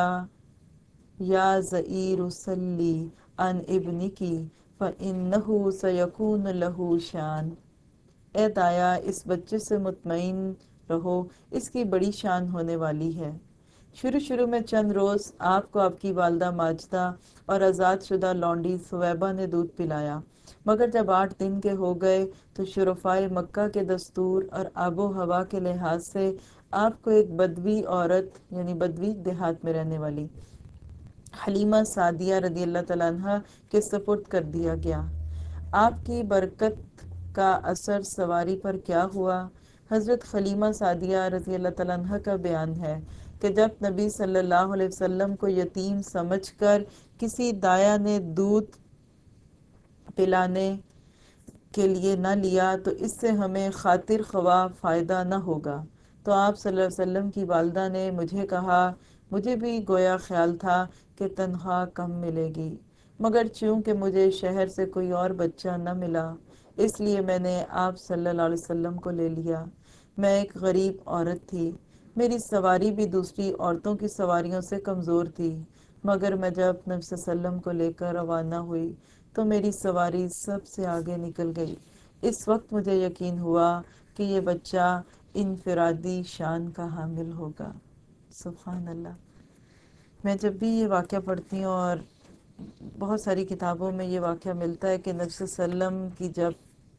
یا ضعیر صلی عن ابنکی فإنہ سیکون لہ شان. اے دایا اس بچے سے مطمئن رہو، اس کی بڑی شان ہونے والی ہے. شروع میں چند روز آپ کو آپ کی والدہ ماجدہ اور آزاد شدہ لونڈی ثویبہ نے دودھ پلایا، مگر جب 8 دن کے ہو گئے تو شرفائے مکہ کے دستور اور آب و ہوا کے لحاظ سے آپ کو ایک بدوی عورت یعنی بدوی دیہات میں رہنے والی حلیمہ سعدیہ رضی اللہ تعالیٰ عنہ کے سپرد کر دیا گیا. آپ کی برکت کا اثر سواری پر کیا ہوا؟ حضرت حلیمہ سعدیہ رضی اللہ تعالیٰ عنہ کا بیان ہے کہ جب نبی صلی اللہ علیہ وسلم کو یتیم سمجھ کر کسی دایا نے دودھ پلانے کے لیے نہ لیا تو اس سے ہمیں خاطر خواہ فائدہ نہ ہوگا. تو آپ صلی اللہ علیہ وسلم کی والدہ نے مجھے کہا، مجھے بھی گویا خیال تھا کہ تنخواہ کم ملے گی، مگر چونکہ مجھے شہر سے کوئی اور بچہ نہ ملا اس لیے میں نے آپ صلی اللہ علیہ وسلم کو لے لیا. میں ایک غریب عورت تھی، میری سواری بھی دوسری عورتوں کی سواریوں سے کمزور تھی، مگر میں جب نبی صلی اللہ علیہ وسلم کو لے کر روانہ ہوئی تو میری سواری سب سے آگے نکل گئی. اس وقت مجھے یقین ہوا کہ یہ بچہ انفرادی شان کا حامل ہوگا. سبحان اللہ. میں جب بھی یہ واقعہ پڑھتی ہوں، اور بہت ساری کتابوں میں یہ واقعہ ملتا ہے کہ نبی صلی اللہ علیہ وسلم کی جب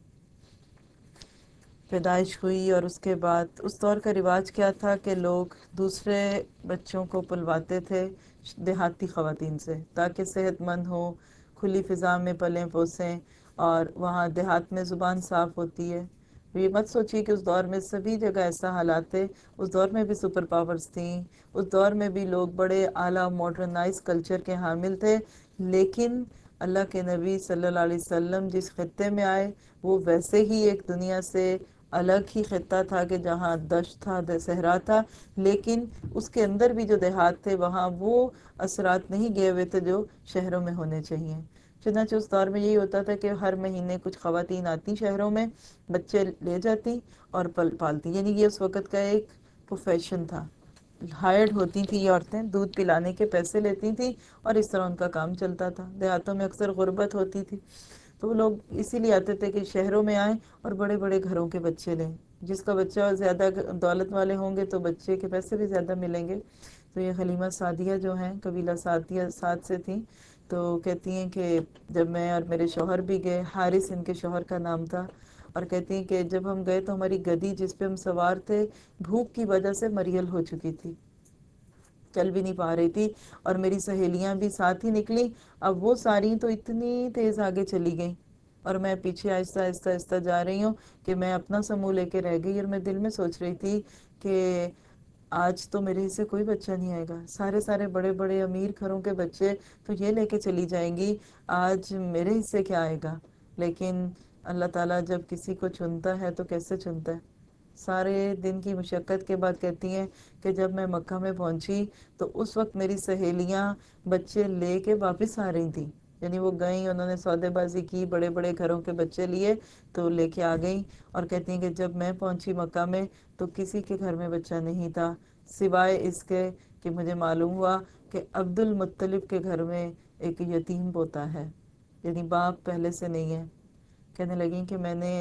پیدائش ہوئی، اور اس کے بعد اس دور کا رواج کیا تھا کہ لوگ دوسرے بچوں کو پلواتے تھے دیہاتی خواتین سے، تاکہ صحت مند ہوں، کھلی فضا میں پلیں پوسیں، اور وہاں دیہات میں زبان صاف ہوتی ہے. یہ مت سوچیے کہ اس دور میں سبھی جگہ ایسا حالات تھے. اس دور میں بھی سپر پاورز تھیں، اس دور میں بھی لوگ بڑے اعلیٰ ماڈرنائز کلچر کے حامل تھے، لیکن اللہ کے نبی صلی اللہ علیہ وسلم جس خطے میں آئے وہ ویسے ہی ایک دنیا سے الگ ہی خطہ تھا کہ جہاں دشت تھا، صحرا تھا، لیکن اس کے اندر بھی جو دیہات تھے وہاں وہ اثرات نہیں گئے ہوئے تھے جو شہروں میں ہونے چاہیے. چنانچہ اس دور میں یہی ہوتا تھا کہ ہر مہینے کچھ خواتین آتی شہروں میں، بچے لے جاتی اور پالتی. یعنی یہ اس وقت کا ایک پروفیشن تھا. ہائرڈ ہوتی تھی یہ عورتیں، دودھ پلانے کے پیسے لیتی تھیں، اور اس طرح ان کا کام چلتا تھا. دیہاتوں میں اکثر غربت ہوتی تھی، تو وہ لوگ اسی لیے آتے تھے کہ شہروں میں آئیں اور بڑے بڑے گھروں کے بچے لیں. جس کا بچہ زیادہ دولت والے ہوں گے تو بچے کے پیسے بھی زیادہ ملیں گے. تو یہ حلیمہ سعدیہ جو ہیں، قبیلہ سعدیہ سعد سے تھیں، تو کہتی ہیں کہ جب میں اور میرے شوہر بھی گئے، حارث ان کے شوہر کا نام تھا، اور کہتی ہیں کہ جب ہم گئے تو ہماری گدی جس پہ ہم سوار تھے بھوک کی وجہ سے مریل ہو چکی تھی، چل بھی نہیں پا رہی تھی. اور میری سہیلیاں بھی ساتھ ہی نکلی. اب وہ ساری تو اتنی تیز آگے چلی گئیں اور میں پیچھے آہستہ آہستہ آہستہ جا رہی ہوں کہ میں اپنا سمو لے کے رہ گئی. اور میں دل میں سوچ رہی تھی کہ آج تو میرے حصے کوئی بچہ نہیں آئے گا. سارے بڑے بڑے امیر گھروں کے بچے تو یہ لے کے چلی جائیں گی، آج میرے حصے کیا آئے گا. لیکن اللہ تعالیٰ جب کسی کو چنتا ہے تو کیسے چنتا ہے. سارے دن کی مشقت کے بعد کہتی ہیں کہ جب میں مکہ میں پہنچی تو اس وقت میری سہیلیاں بچے لے کے واپس آ رہی تھیں. یعنی وہ گئیں، انہوں نے سودے بازی کی، بڑے بڑے گھروں کے بچے لیے تو لے کے آ گئیں. اور کہتی ہیں کہ جب میں پہنچی مکہ میں تو کسی کے گھر میں بچہ نہیں تھا، سوائے اس کے کہ مجھے معلوم ہوا کہ عبد المطلب کے گھر میں ایک یتیم پوتا ہے، یعنی باپ پہلے سے نہیں ہے. کہنے لگیں کہ میں نے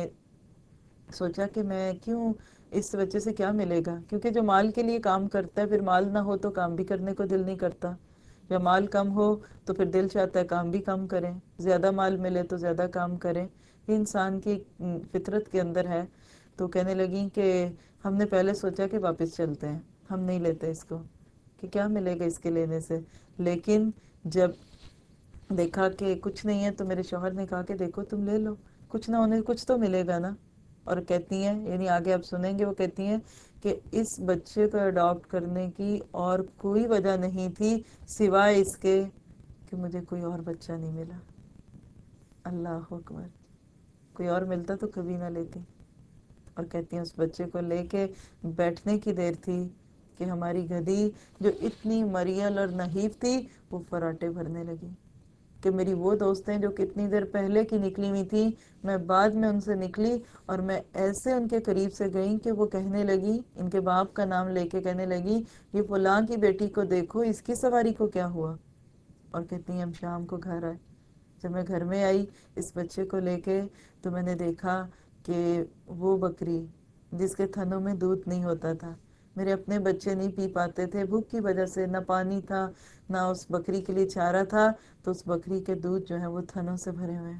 سوچا کہ میں کیوں، اس بچے سے کیا ملے گا، کیونکہ جو مال کے لیے کام کرتا ہے پھر مال نہ ہو تو کام بھی کرنے کو دل نہیں کرتا، یا مال کم ہو تو پھر دل چاہتا ہے کام بھی کم کریں، زیادہ مال ملے تو زیادہ کام کریں. یہ انسان کی فطرت کے اندر ہے. تو کہنے لگیں کہ ہم نے پہلے سوچا کہ واپس چلتے ہیں، ہم نہیں لیتے اس کو، کہ کیا ملے گا اس کے لینے سے. لیکن جب دیکھا کہ کچھ نہیں ہے تو میرے شوہر نے کہا کہ دیکھو تم لے لو، کچھ نہ ہونے کچھ تو ملے گا نا. اور کہتی ہیں، یعنی آگے آپ سنیں گے، وہ کہتی ہیں کہ اس بچے کو اڈاپٹ کرنے کی اور کوئی وجہ نہیں تھی سوائے اس کے کہ مجھے کوئی اور بچہ نہیں ملا. اللہ اکبر. کوئی اور ملتا تو کبھی نہ لیتی. اور کہتی ہیں اس بچے کو لے کے بیٹھنے کی دیر تھی کہ ہماری گدی جو اتنی مریل اور نحیف تھی وہ فراٹے بھرنے لگی. کہ میری وہ دوستیں جو کتنی دیر پہلے کی نکلی ہوئی تھیں، میں بعد میں ان سے نکلی اور میں ایسے ان کے قریب سے گئی کہ وہ کہنے لگی، ان کے باپ کا نام لے کے کہنے لگی، یہ فلاں کی بیٹی کو دیکھو، اس کی سواری کو کیا ہوا. اور کہتی ہیں ہم شام کو گھر آئے. جب میں گھر میں آئی اس بچے کو لے کے تو میں نے دیکھا کہ وہ بکری جس کے تھنوں میں دودھ نہیں ہوتا تھا، میرے اپنے بچے نہیں پی پاتے تھے بھوک کی وجہ سے، نہ پانی تھا نہ اس بکری کے لیے چارہ تھا، تو اس بکری کے دودھ جو ہے وہ تھنوں سے بھرے ہوئے ہیں.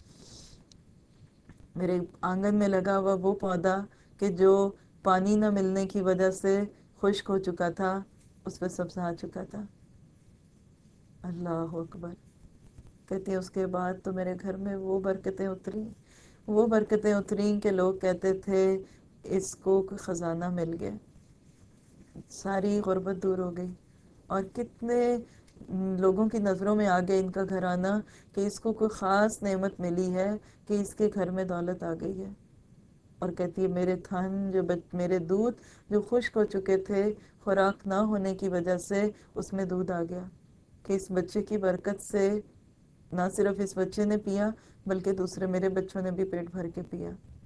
میرے آنگن میں لگا ہوا وہ پودا کہ جو پانی نہ ملنے کی وجہ سے خشک ہو چکا تھا، اس پہ سبزا چکا تھا. اللہ اکبر. کہتی ہے اس کے بعد تو میرے گھر میں وہ برکتیں اتریں کہ لوگ کہتے تھے اس کو کوئی خزانہ مل گیا. ساری غربت دور ہو گئی. اور کتنے لوگوں کی نظروں میں آ گیا ان کا گھرانہ کہ اس کو کوئی خاص نعمت ملی ہے کہ اس کے گھر میں دولت آ گئی ہے. اور کہتی ہے میرے تھن میرے دودھ جو خشک ہو چکے تھے خوراک نہ ہونے کی وجہ سے، اس میں دودھ آ گیا کہ اس بچے کی برکت سے نہ صرف اس بچے نے پیا بلکہ دوسرے میرے بچوں نے بھی پیٹ بھر کے پیا.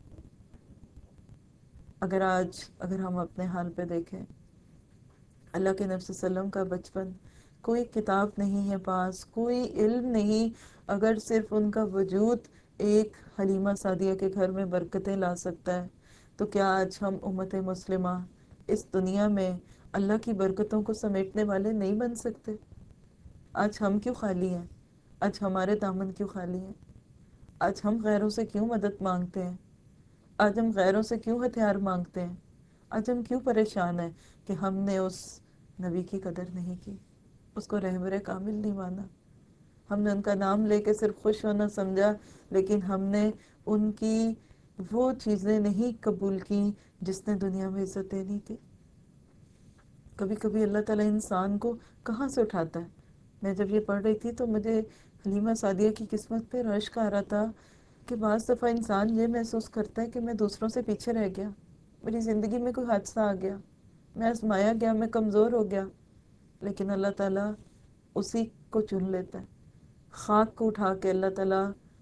اگر ہم اپنے حال پہ دیکھیں، اللہ کے نبی صلی اللہ علیہ وسلم کا بچپن، کوئی کتاب نہیں ہے پاس، کوئی علم نہیں، اگر صرف ان کا وجود ایک حلیمہ سعدیہ کے گھر میں برکتیں لا سکتا ہے تو کیا آج ہم امت مسلمہ اس دنیا میں اللہ کی برکتوں کو سمیٹنے والے نہیں بن سکتے؟ آج ہم کیوں خالی ہیں؟ آج ہمارے دامن کیوں خالی ہیں؟ آج ہم غیروں سے کیوں مدد مانگتے ہیں؟ آج ہم غیروں سے کیوں ہتھیار مانگتے ہیں؟ آج ہم کیوں پریشان ہیں کہ ہم نے اس نبی کی قدر نہیں کی، اس کو رہبر کامل نہیں مانا؟ ہم نے ان کا نام لے کے صرف خوش ہونا سمجھا، لیکن ہم نے ان کی وہ چیزیں نہیں قبول کی جس نے دنیا میں عزت دینی تھی۔ کبھی کبھی اللہ تعالیٰ انسان کو کہاں سے اٹھاتا ہے۔ میں جب یہ پڑھ رہی تھی تو مجھے حلیمہ سعدیہ کی قسمت پہ رشک آ رہا تھا کہ بعض دفعہ انسان یہ محسوس کرتا ہے کہ میں دوسروں سے پیچھے رہ گیا، میری زندگی میں کوئی حادثہ آ گیا، میں آزمایا گیا، میں کمزور ہو گیا، لیکن اللہ تعالیٰ اسی کو چن لیتا ہے۔ خاک کو اٹھا کے اللہ تعالیٰ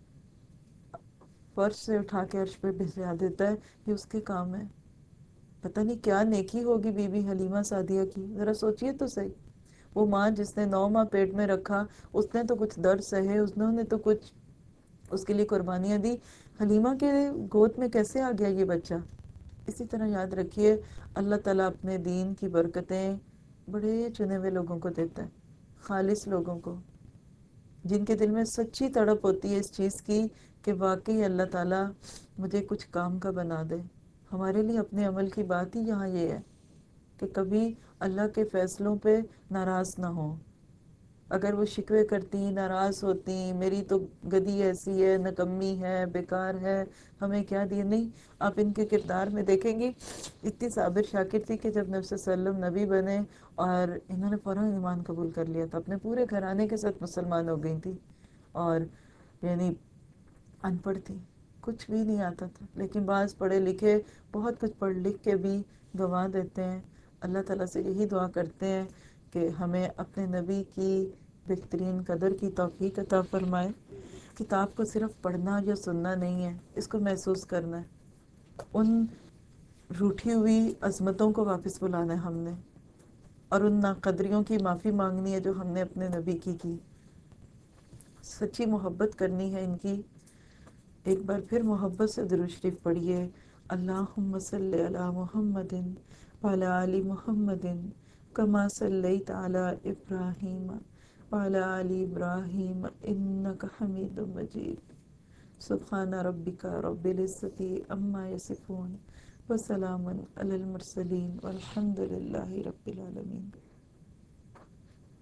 فرش سے اٹھا کے عرش پہ بھیجا دیتا ہے، یہ اس کے کام ہے۔ پتہ نہیں کیا نیکی ہوگی بی بی حلیمہ سعدیہ کی، ذرا سوچئے تو صحیح۔ وہ ماں جس نے 9 ماہ پیٹ میں رکھا، اس نے تو کچھ درد سہے، انہوں نے تو کچھ اس کے لیے قربانیاں دی۔ حلیمہ کے گود میں کیسے آ گیا یہ بچہ؟ اسی طرح یاد رکھیے اللہ تعالیٰ اپنے دین کی برکتیں بڑے چنے ہوئے لوگوں کو دیتا ہے، خالص لوگوں کو، جن کے دل میں سچی تڑپ ہوتی ہے اس چیز کی کہ واقعی اللہ تعالیٰ مجھے کچھ کام کا بنا دے۔ ہمارے لیے اپنے عمل کی بات ہی یہاں یہ ہے کہ کبھی اللہ کے فیصلوں پہ ناراض نہ ہوں۔ اگر وہ شکوے کرتی، ناراض ہوتی، میری تو گدی ایسی ہے، نکمی ہے، بیکار ہے، ہمیں کیا دیا، نہیں۔ آپ ان کے کردار میں دیکھیں گی اتنی صابر شاکر تھی کہ جب نبی صلی اللہ علیہ وسلم نبی بنے اور انہوں نے فوراً ایمان قبول کر لیا تھا، اپنے پورے گھرانے کے ساتھ مسلمان ہو گئی تھی، اور یعنی ان پڑھ تھی، کچھ بھی نہیں آتا تھا، لیکن بعض پڑھے لکھے بہت کچھ پڑھ لکھ کے بھی گواہ دیتے ہیں۔ اللہ تعالیٰ سے یہی دعا کرتے ہیں کہ ہمیں اپنے نبی کی بہترین قدر کی توفیق عطا فرمائے۔ کتاب کو صرف پڑھنا یا سننا نہیں ہے، اس کو محسوس کرنا ہے۔ ان روٹھی ہوئی عظمتوں کو واپس بلانا ہے ہم نے، اور ان ناقدریوں کی معافی مانگنی ہے جو ہم نے اپنے نبی کی سچی محبت کرنی ہے ان کی۔ ایک بار پھر محبت سے درود شریف پڑھیے۔ اللہم صلی علی محمد وعلی آل محمد کما صلیت علی ابراہیم وعلی آل ابراہیم انک حمید مجید۔ سبحان ربک رب العزت عما یصفون وسلام علی المرسلین والحمد للہ رب العالمین۔